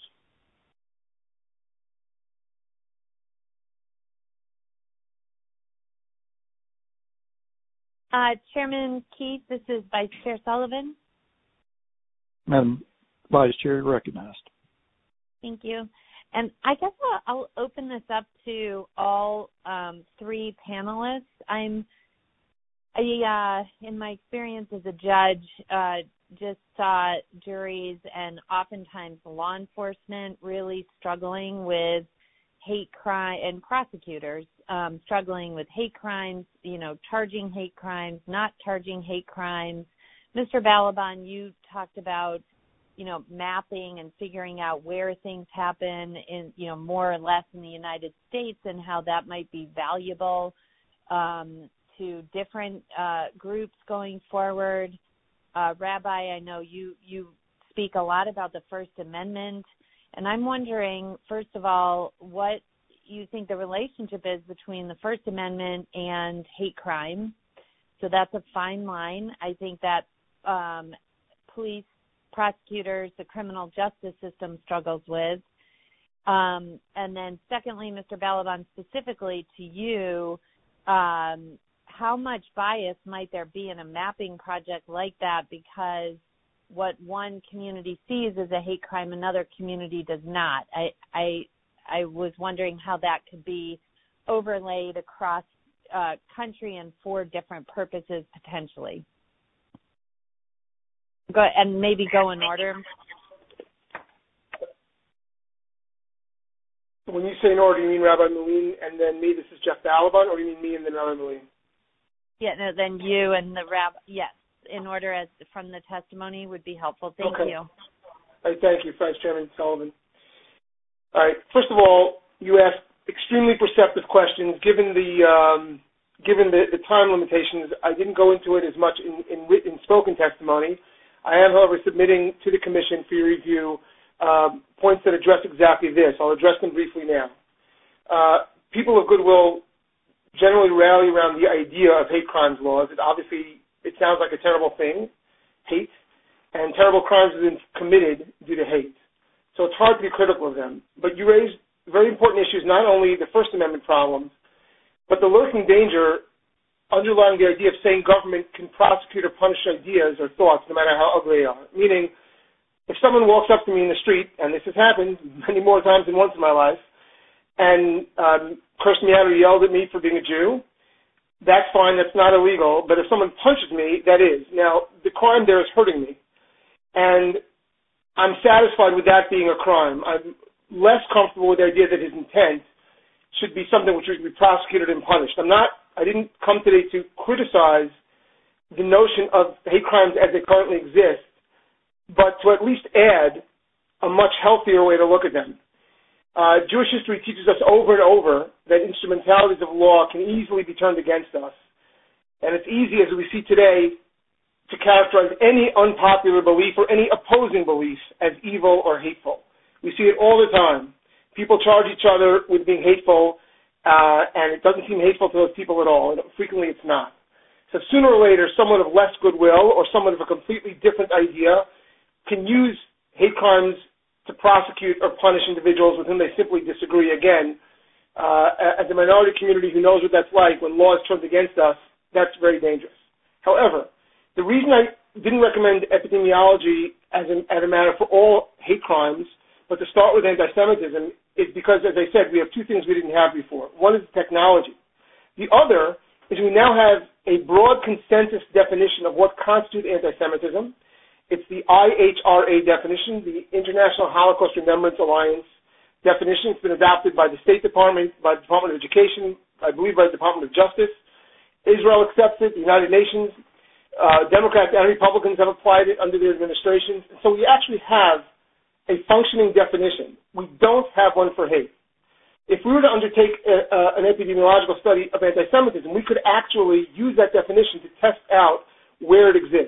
H: Uh, Chairman Keith, this is Vice Chair Sullivan.
B: Madam Vice Chair, you're recognized.
H: Thank you. And I guess I'll, I'll open this up to all um, three panelists. I'm, I, uh, in my experience as a judge, uh, just saw juries and oftentimes law enforcement really struggling with hate crime and prosecutors um, struggling with hate crimes, you know, charging hate crimes, not charging hate crimes. Mister Balaban, you talked about you know, mapping and figuring out where things happen in, you know, more or less in the United States and how that might be valuable um, to different uh, groups going forward. Uh, Rabbi, I know you, you speak a lot about the First Amendment, and I'm wondering, first of all, what you think the relationship is between the First Amendment and hate crime. So that's a fine line. I think that um, police, prosecutors, the criminal justice system struggles with. Um, and then secondly, Mister Balaban, specifically to you, um, how much bias might there be in a mapping project like that, because what one community sees as a hate crime, another community does not? I, I, I was wondering how that could be overlaid across uh, country and for different purposes potentially. Go, and maybe go in order.
I: When you say in order, do you mean Rabbi Moline and then me? This is Jeff Balaban, or do you mean me and then Rabbi Moline?
H: Yeah, no, then you and the Rabbi. Yes, in order as from the testimony would be helpful. Thank
I: okay.
H: you.
I: All right, thank you, Vice Chairman Sullivan. All right, first of all, you asked extremely perceptive questions. Given the um, given the, the time limitations, I didn't go into it as much in, in, in spoken testimony. I am, however, submitting to the Commission for your review um, points that address exactly this. I'll address them briefly now. Uh, people of goodwill generally rally around the idea of hate crimes laws. It obviously, it sounds like a terrible thing, hate, and terrible crimes have been committed due to hate. So it's hard to be critical of them. But you raised very important issues, not only the First Amendment problems, but the lurking danger underlying the idea of saying government can prosecute or punish ideas or thoughts, no matter how ugly they are. Meaning, if someone walks up to me in the street, and this has happened many more times than once in my life, and um, cursed me out or yelled at me for being a Jew, that's fine, that's not illegal. But if someone punches me, that is. Now, the crime there is hurting me. And I'm satisfied with that being a crime. I'm less comfortable with the idea that his intent should be something which should be prosecuted and punished. I'm not, I didn't come today to criticize the notion of hate crimes as they currently exist, but to at least add a much healthier way to look at them. Uh, Jewish history teaches us over and over that instrumentalities of law can easily be turned against us. And it's easy, as we see today, to characterize any unpopular belief or any opposing belief as evil or hateful. We see it all the time. People charge each other with being hateful, uh, and it doesn't seem hateful to those people at all, and frequently it's not. So sooner or later, someone of less goodwill or someone of a completely different idea can use hate crimes to prosecute or punish individuals with whom they simply disagree. Again, uh, as a minority community who knows what that's like, when law is turned against us, that's very dangerous. However, the reason I didn't recommend epidemiology as a, as a matter for all hate crimes, but to start with anti-Semitism, is because, as I said, we have two things we didn't have before. One is technology. The other is we now have a broad consensus definition of what constitutes anti-Semitism. It's the I H R A definition, the International Holocaust Remembrance Alliance definition. It's been adopted by the State Department, by the Department of Education, I believe by the Department of Justice. Israel accepts it, the United Nations, uh, Democrats and Republicans have applied it under their administrations. So we actually have a functioning definition. We don't have one for hate. If we were to undertake a, uh, an epidemiological study of anti-Semitism, we could actually use that definition to test out where it exists.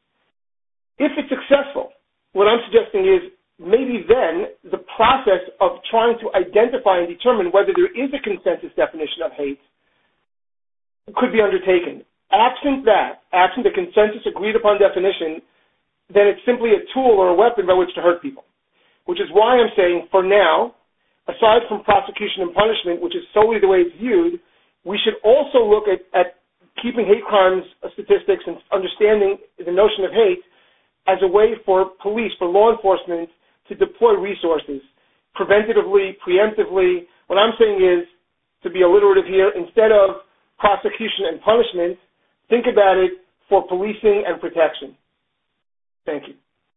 I: If it's successful, what I'm suggesting is maybe then the process of trying to identify and determine whether there is a consensus definition of hate could be undertaken. Absent that, absent the consensus agreed upon definition, then it's simply a tool or a weapon by which to hurt people. Which is why I'm saying, for now, aside from prosecution and punishment, which is solely the way it's viewed, we should also look at, at keeping hate crimes statistics and understanding the notion of hate as a way for police, for law enforcement, to deploy resources preventatively, preemptively. What I'm saying is, to be alliterative here, instead of prosecution and punishment, think about it for policing and protection. Thank you.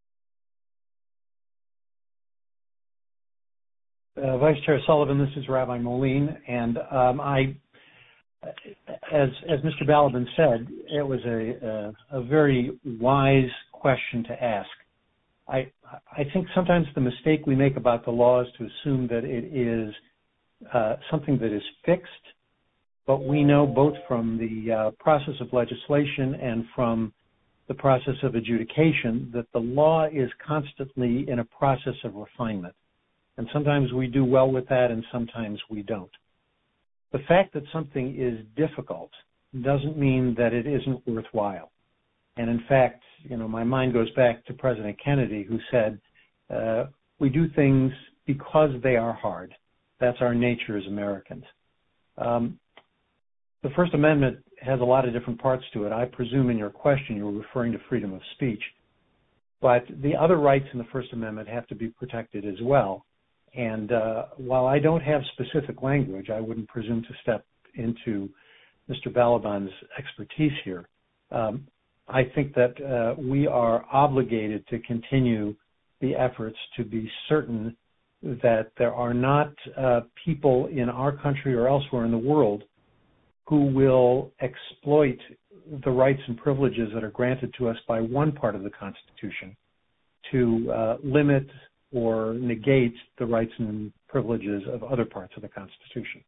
J: Uh, Vice Chair Sullivan, this is Rabbi Moline, and um, I, as as Mister Balaban said, it was a, a a very wise question to ask. I, I think sometimes the mistake we make about the law is to assume that it is uh, something that is fixed, but we know both from the uh, process of legislation and from the process of adjudication that the law is constantly in a process of refinement. And sometimes we do well with that and sometimes we don't. The fact that something is difficult doesn't mean that it isn't worthwhile. And in fact, you know, my mind goes back to President Kennedy, who said, uh, we do things because they are hard. That's our nature as Americans. Um, the First Amendment has a lot of different parts to it. I presume in your question you were referring to freedom of speech. But the other rights in the First Amendment have to be protected as well. And uh, while I don't have specific language, I wouldn't presume to step into Mister Balaban's expertise here. Um, I think that uh, we are obligated to continue the efforts to be certain that there are not uh, people in our country or elsewhere in the world who will exploit the rights and privileges that are granted to us by one part of the Constitution to uh, limit or negate the rights and privileges of other parts of the Constitution.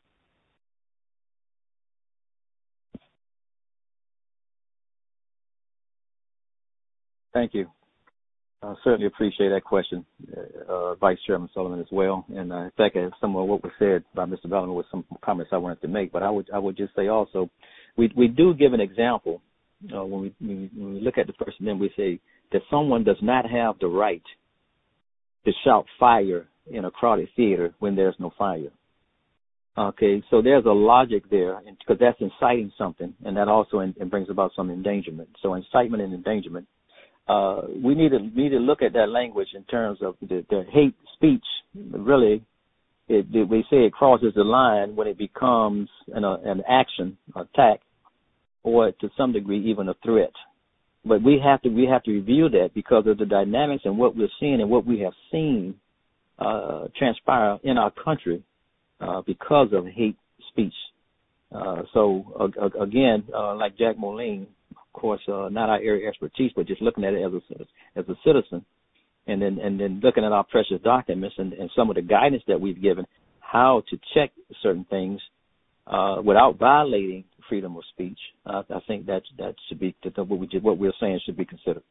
K: Thank you. I certainly appreciate that question, uh, Vice Chairman Sullivan, as well. And uh, in fact, some of what was said by Mister Bellamy was some comments I wanted to make. But I would I would just say also, we we do give an example uh, when we when we look at the First Amendment. We say that someone does not have the right to shout fire in a crowded theater when there's no fire. Okay, so there's a logic there, because that's inciting something, and that also in, it brings about some endangerment. So incitement and endangerment. Uh, we need to need to look at that language in terms of the, the hate speech. Really, it, it, we say it crosses the line when it becomes an, uh, an action, attack, or to some degree even a threat. But we have to we have to review that because of the dynamics and what we're seeing and what we have seen uh, transpire in our country uh, because of hate speech. Uh, so uh, again, uh, like Jack Moline, of course, uh, not our area of expertise, but just looking at it as a as a citizen, and then and then looking at our precious documents and, and some of the guidance that we've given, how to check certain things uh, without violating freedom of speech. Uh, I think that that should be that what we did, what we're saying should be considered.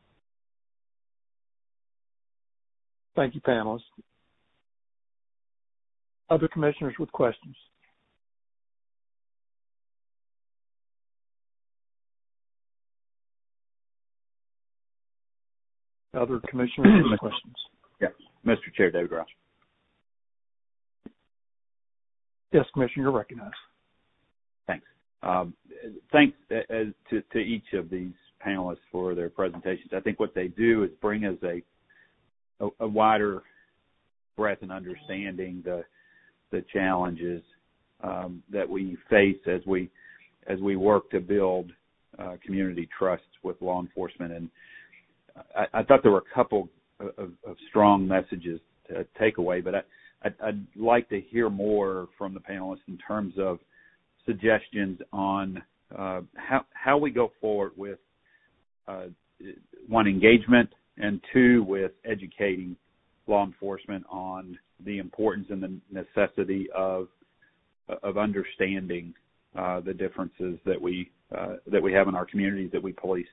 B: Thank you, panelists. Other commissioners with questions? Other commissioners with questions?
E: Yeah, Mister Chair, David Ross.
B: Yes, Commissioner, you're recognized.
E: Thanks. Um, thanks as to, to each of these panelists for their presentations. I think what they do is bring us a a, a wider breadth and understanding the the challenges um, that we face as we as we work to build uh, community trust with law enforcement. And I, I thought there were a couple of, of strong messages to take away, but I, I'd, I'd like to hear more from the panelists in terms of suggestions on uh, how how we go forward with uh, one, engagement, and two, with educating law enforcement on the importance and the necessity of of understanding uh, the differences that we uh, that we have in our communities that we police.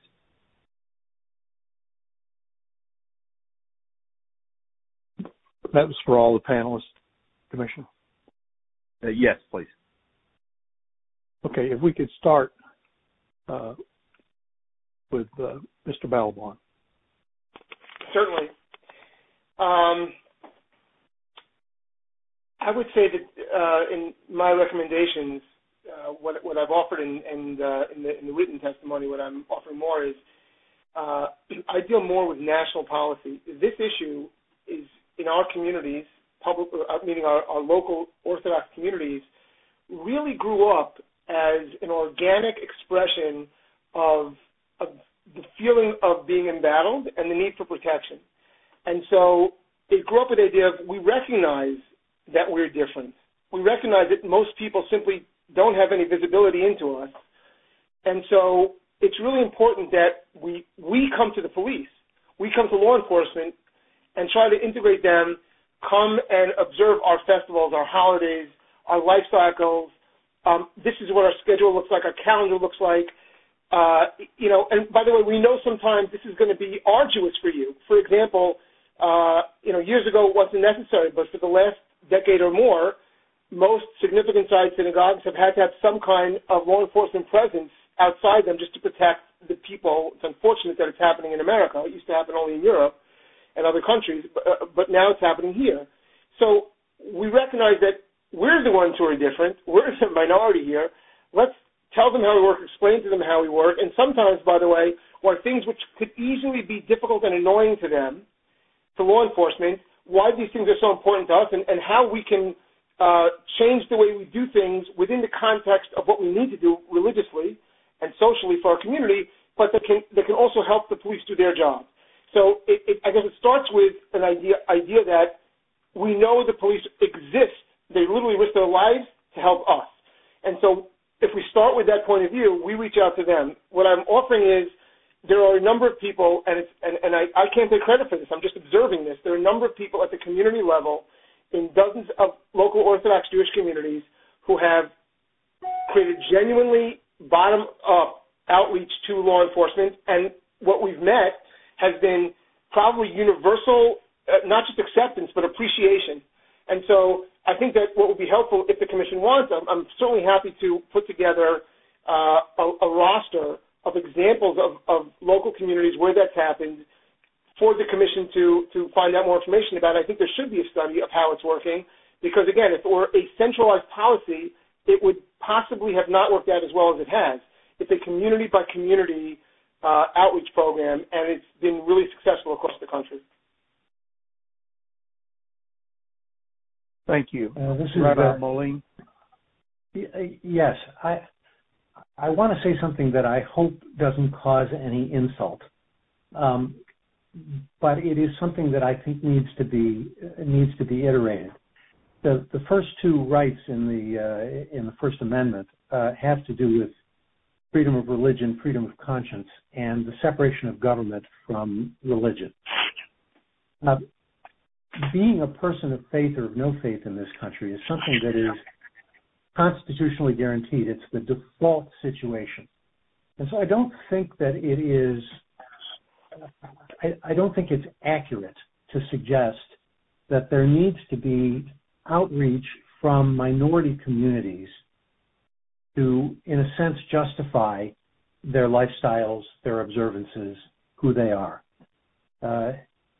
B: That was for all the panelists, Commissioner.
E: Uh, yes, please.
B: Okay, if we could start uh, with uh, Mister Balaban.
I: Certainly. Um, I would say that uh, in my recommendations, uh, what, what I've offered in, in, uh, in, the, in the written testimony, what I'm offering more is uh, I deal more with national policy. This issue is in our communities, public, uh, meaning our, our local Orthodox communities, really grew up as an organic expression of, of the feeling of being embattled and the need for protection. And so it grew up with the idea of we recognize that we're different. We recognize that most people simply don't have any visibility into us. And so it's really important that we we come to the police we come to law enforcement and try to integrate them, come and observe our festivals, our holidays, our life cycles. Um, this is what our schedule looks like, our calendar looks like. Uh, you know, and by the way, we know sometimes this is going to be arduous for you. For example, uh, you know, years ago it wasn't necessary, but for the last decade or more, most significant-sized synagogues have had to have some kind of law enforcement presence outside them just to protect the people. It's unfortunate that it's happening in America. It used to happen only in Europe and other countries, but, uh, but now it's happening here. So we recognize that we're the ones who are different. We're the minority here. Let's tell them how we work, explain to them how we work, and sometimes, by the way, are things which could easily be difficult and annoying to them, to law enforcement, why these things are so important to us, and, and how we can uh, change the way we do things within the context of what we need to do religiously and socially for our community, but that can that can also help the police do their job. So it, it, I guess it starts with an idea idea that we know the police exist. They literally risk their lives to help us. And so if we start with that point of view, we reach out to them. What I'm offering is there are a number of people, and, it's, and, and I, I can't take credit for this. I'm just observing this. There are a number of people at the community level in dozens of local Orthodox Jewish communities who have created genuinely bottom-up outreach to law enforcement, and what we've met has been probably universal, uh, not just acceptance, but appreciation. And so I think that what would be helpful if the commission wants, I'm, I'm certainly happy to put together uh, a, a roster of examples of, of local communities where that's happened for the commission to, to find out more information about it. I think there should be a study of how it's working because, again, if it were a centralized policy, it would possibly have not worked out as well as it has. It's a community-by-community uh, outreach program, and it's been really successful across the country.
B: Thank you.
J: Uh, this is
B: Rabbi
J: uh,
B: Moline.
J: Yes, I I want to say something that I hope doesn't cause any insult, um, but it is something that I think needs to be needs to be iterated. The the first two rights in the uh, in the First Amendment uh, have to do with freedom of religion, freedom of conscience, and the separation of government from religion. Now, being a person of faith or of no faith in this country is something that is constitutionally guaranteed. It's the default situation. And so I don't think that it is, I, I don't think it's accurate to suggest that there needs to be outreach from minority communities to, in a sense, justify their lifestyles, their observances, who they are. Uh,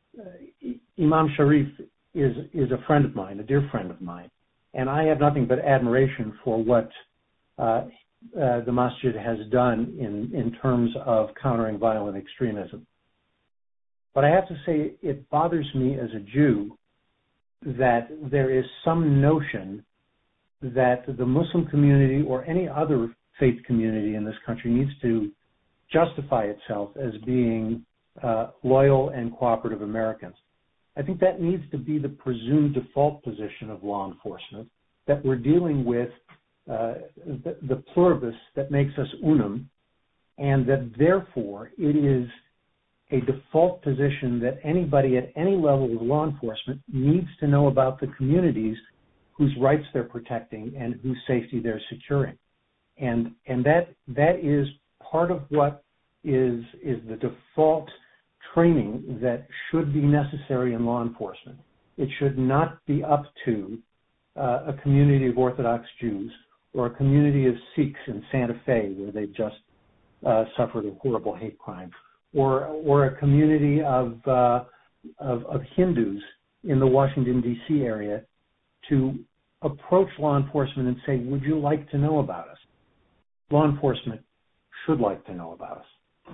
J: Imam Sharif is is a friend of mine, a dear friend of mine, and I have nothing but admiration for what uh, uh, the masjid has done in, in terms of countering violent extremism. But I have to say it bothers me as a Jew that there is some notion that the Muslim community or any other faith community in this country needs to justify itself as being uh, loyal and cooperative Americans. I think that needs to be the presumed default position of law enforcement, that we're dealing with uh, the, the pluribus that makes us unum, and that therefore it is a default position that anybody at any level of law enforcement needs to know about the communities whose rights they're protecting and whose safety they're securing. And and that that is part of what is is the default training that should be necessary in law enforcement. It should not be up to uh, a community of Orthodox Jews or a community of Sikhs in Santa Fe where they've just uh, suffered a horrible hate crime, or or a community of, uh, of of Hindus in the Washington, D C area to approach law enforcement and say, would you like to know about us? Law enforcement should like to know about us.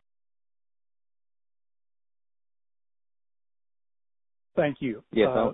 B: Thank you.
K: Yes,
B: uh,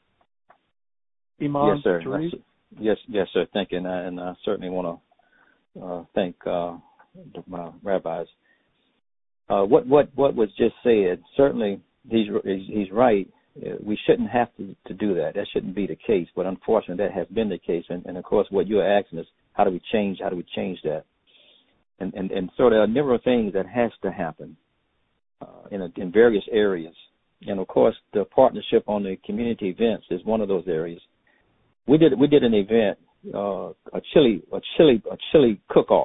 B: Imam
K: yes, sir.
B: Sharif?
K: Yes, yes, sir. Thank you, and I, and I certainly want to uh, thank uh, my rabbis. Uh, what what what was just said? Certainly, he's he's right. We shouldn't have to, to do that. That shouldn't be the case. But unfortunately, that has been the case. And, and of course, what you're asking is, how do we change? How do we change that? And and and so there are a number of things that has to happen. uh, in, a, in various areas. And of course, the partnership on the community events is one of those areas. We did we did an event, uh, a chili a chili a chili cook-off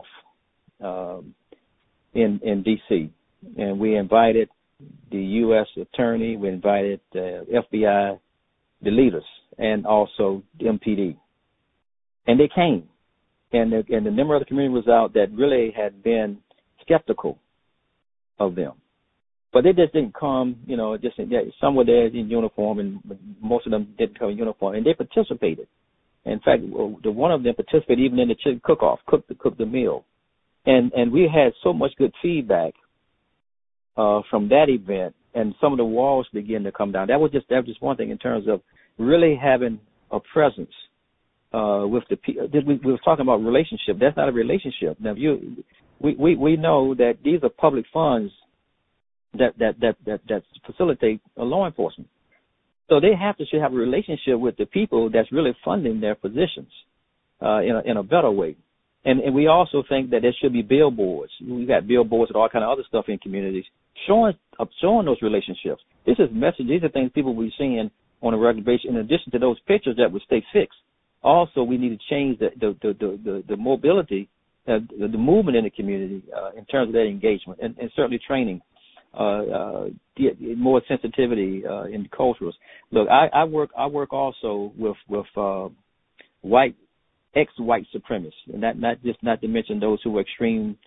K: um, in in D C, and we invited the U S attorney, we invited the F B I, the leaders, and also the M P D, and they came, and the, and the member of the community was out that really had been skeptical of them. But they just didn't come, you know, just some were there in uniform, and most of them didn't come in uniform, and they participated. In fact, the one of them participated even in the chicken cook-off, cooked the, cooked the meal. And and we had so much good feedback uh, from that event, and some of the walls began to come down. That was just that was just one thing in terms of really having a presence uh, with the people. We, we were talking about relationship. That's not a relationship. Now, if you, we, we, we know that these are public funds that that that that, that facilitate law enforcement. So they have to should have a relationship with the people that's really funding their positions uh, in a, in a better way. And and we also think that there should be billboards. We got billboards and all kind of other stuff in communities showing uh, showing those relationships. This is message. These are things people will be seeing on a regular basis. In addition to those pictures that would stay fixed, also we need to change the the the the, the, the mobility, uh, the, the movement in the community uh, in terms of that engagement, and, and certainly training. Uh, uh, more sensitivity uh, in cultures. Look, I, I work. I work also with with uh, white ex-white supremacists, and that not just not to mention those who are extreme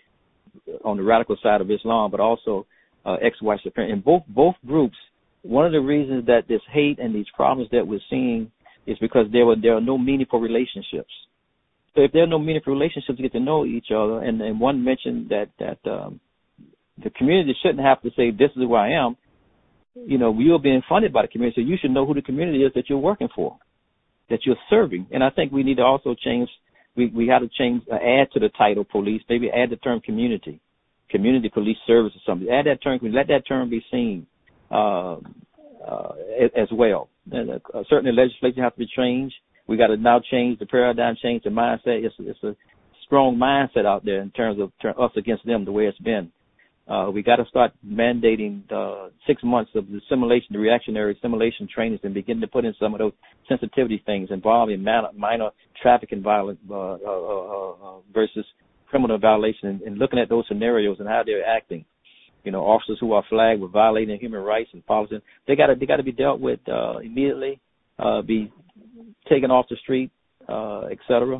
K: on the radical side of Islam, but also uh, ex-white supremacists. In both both groups, one of the reasons that this hate and these problems that we're seeing is because there were there are no meaningful relationships. So if there are no meaningful relationships to get to know each other, and, and one mentioned that that. Um, The community shouldn't have to say, this is who I am. You know, you're being funded by the community, so you should know who the community is that you're working for, that you're serving. And I think we need to also change, we, we have to change, uh, add to the title police, maybe add the term community, community police service or something. Add that term, let that term be seen uh, uh, as well. And uh, certainly legislation has to be changed. We got to now change the paradigm, change the mindset. It's, it's a strong mindset out there in terms of us against them, the way it's been. Uh, we got to start mandating uh, six months of the simulation, the reactionary simulation trainings, and begin to put in some of those sensitivity things involving minor, minor traffic and violence uh, uh, uh, versus criminal violation, and, and looking at those scenarios and how they're acting. You know, officers who are flagged with violating human rights and policies, they got to they got to be dealt with uh, immediately, uh, be taken off the street, uh, et cetera.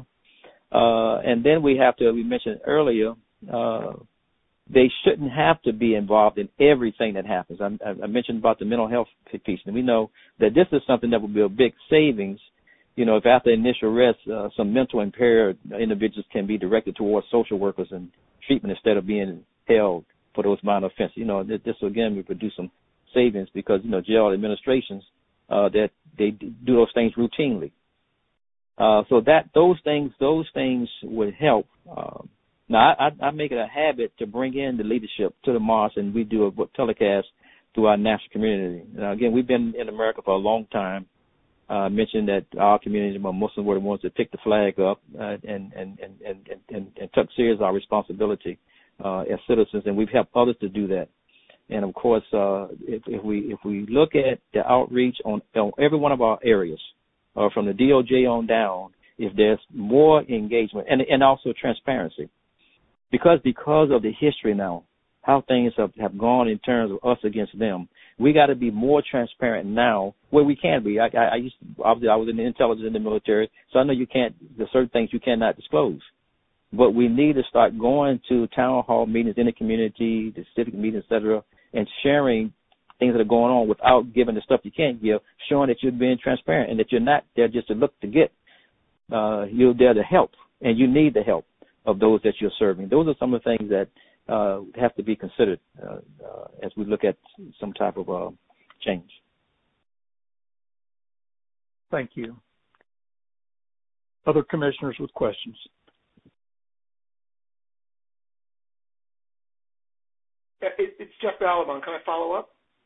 K: Uh, and then we have to, we mentioned earlier. Uh, They shouldn't have to be involved in everything that happens. I, I mentioned about the mental health piece, and we know that this is something that will be a big savings. You know, if after initial arrest, uh, some mental impaired individuals can be directed towards social workers and treatment instead of being held for those minor offenses. You know, this, this again will produce some savings because, you know, jail administrations, uh, that they do those things routinely. Uh, so that those things, those things would help. Um, Now, I, I make it a habit to bring in the leadership to the mosque, and we do a telecast through our national community. Now, again, we've been in America for a long time. Uh, I mentioned that our community, my Muslims, were the ones that picked the flag up uh, and, and, and, and, and, and took serious our responsibility uh, as citizens, and we've helped others to do that. And, of course, uh, if, if we if we look at the outreach on, on every one of our areas, uh, from the D O J on down, if there's more engagement and, and also transparency, Because because of the history now, how things have, have gone in terms of us against them, we got to be more transparent now where we can be. I, I, I used to, obviously I was in the intelligence in the military, so I know you can't. There's certain things you cannot disclose, but we need to start going to town hall meetings in the community, the civic meetings, et cetera, and sharing things that are going on without giving the stuff you can't give, showing that you're being transparent and that you're not there just to look to get. Uh, you're there to help, and you need the help of those that you're serving. Those are some of the things that uh, have to be considered uh, uh, as we look at some type of uh, change.
B: Thank you. Other commissioners with questions?
I: It's Jeff Balaban. Can I follow up?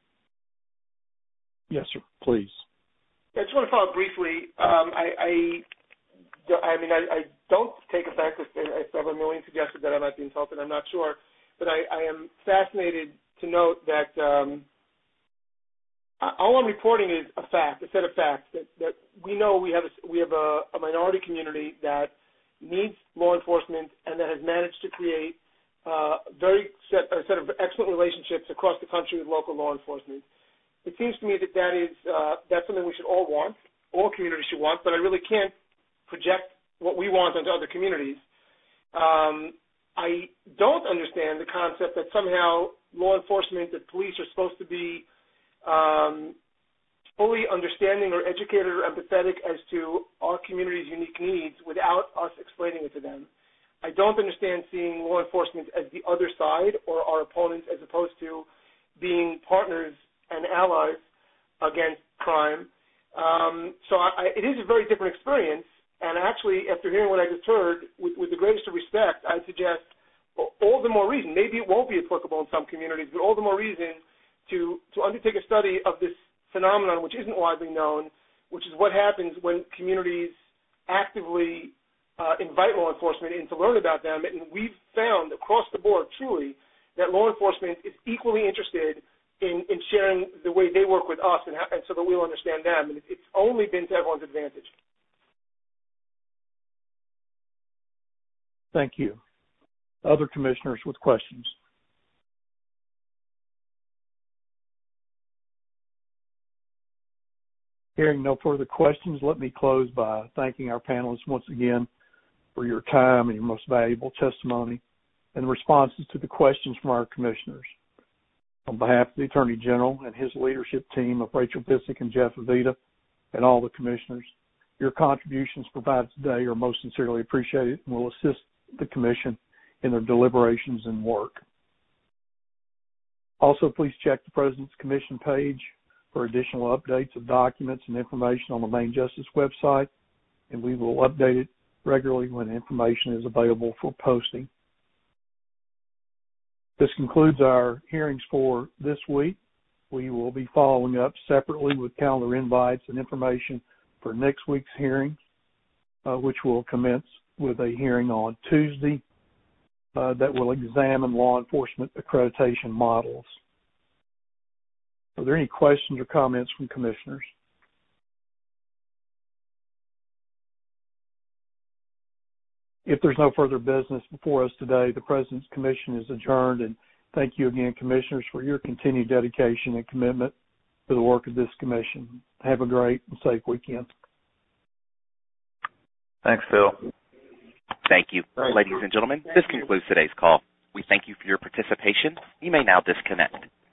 B: Yes, sir. Please.
I: I just want to follow up briefly. Um, I, I, I mean, I, I don't take offense if several million suggested that I might be insulted. I'm not sure, but I, I am fascinated to note that um, all I'm reporting is a fact, a set of facts that, that we know we have a, we have a, a minority community that needs law enforcement and that has managed to create uh, very set, a set of excellent relationships across the country with local law enforcement. It seems to me that that is uh, that's something we should all want, all communities should want, but I really can't project what we want onto other communities. Um, I don't understand the concept that somehow law enforcement, that police are supposed to be um, fully understanding or educated or empathetic as to our community's unique needs without us explaining it to them. I don't understand seeing law enforcement as the other side or our opponents as opposed to being partners and allies against crime. Um, so I, it is a very different experience. And actually, after hearing what I just heard, with, with the greatest of respect, I suggest all the more reason, maybe it won't be applicable in some communities, but all the more reason to, to undertake a study of this phenomenon, which isn't widely known, which is what happens when communities actively uh, invite law enforcement in to learn about them. And we've found across the board, truly, that law enforcement is equally interested in, in sharing the way they work with us and, how, and so that we'll understand them. And it's only been to everyone's advantage.
B: Thank you. Other commissioners with questions? Hearing no further questions, let me close by thanking our panelists once again for your time and your most valuable testimony and the responses to the questions from our commissioners. On behalf of the Attorney General and his leadership team of Rachel Bissick and Jeff Avita and all the commissioners, your contributions provided today are most sincerely appreciated and will assist the Commission in their deliberations and work. Also, please check the President's Commission page for additional updates of documents and information on the Main Justice website, and we will update it regularly when information is available for posting. This concludes our hearings for this week. We will be following up separately with calendar invites and information for next week's hearing, uh, which will commence with a hearing on Tuesday uh, that will examine law enforcement accreditation models. Are there any questions or comments from commissioners? If there's no further business before us today, the President's Commission is adjourned, and thank you again, commissioners, for your continued dedication and commitment to the work of this commission. Have a great and safe weekend.
A: Thanks, Phil. Thank you. Thanks. Ladies and gentlemen, this concludes today's call. We thank you for your participation. You may now disconnect.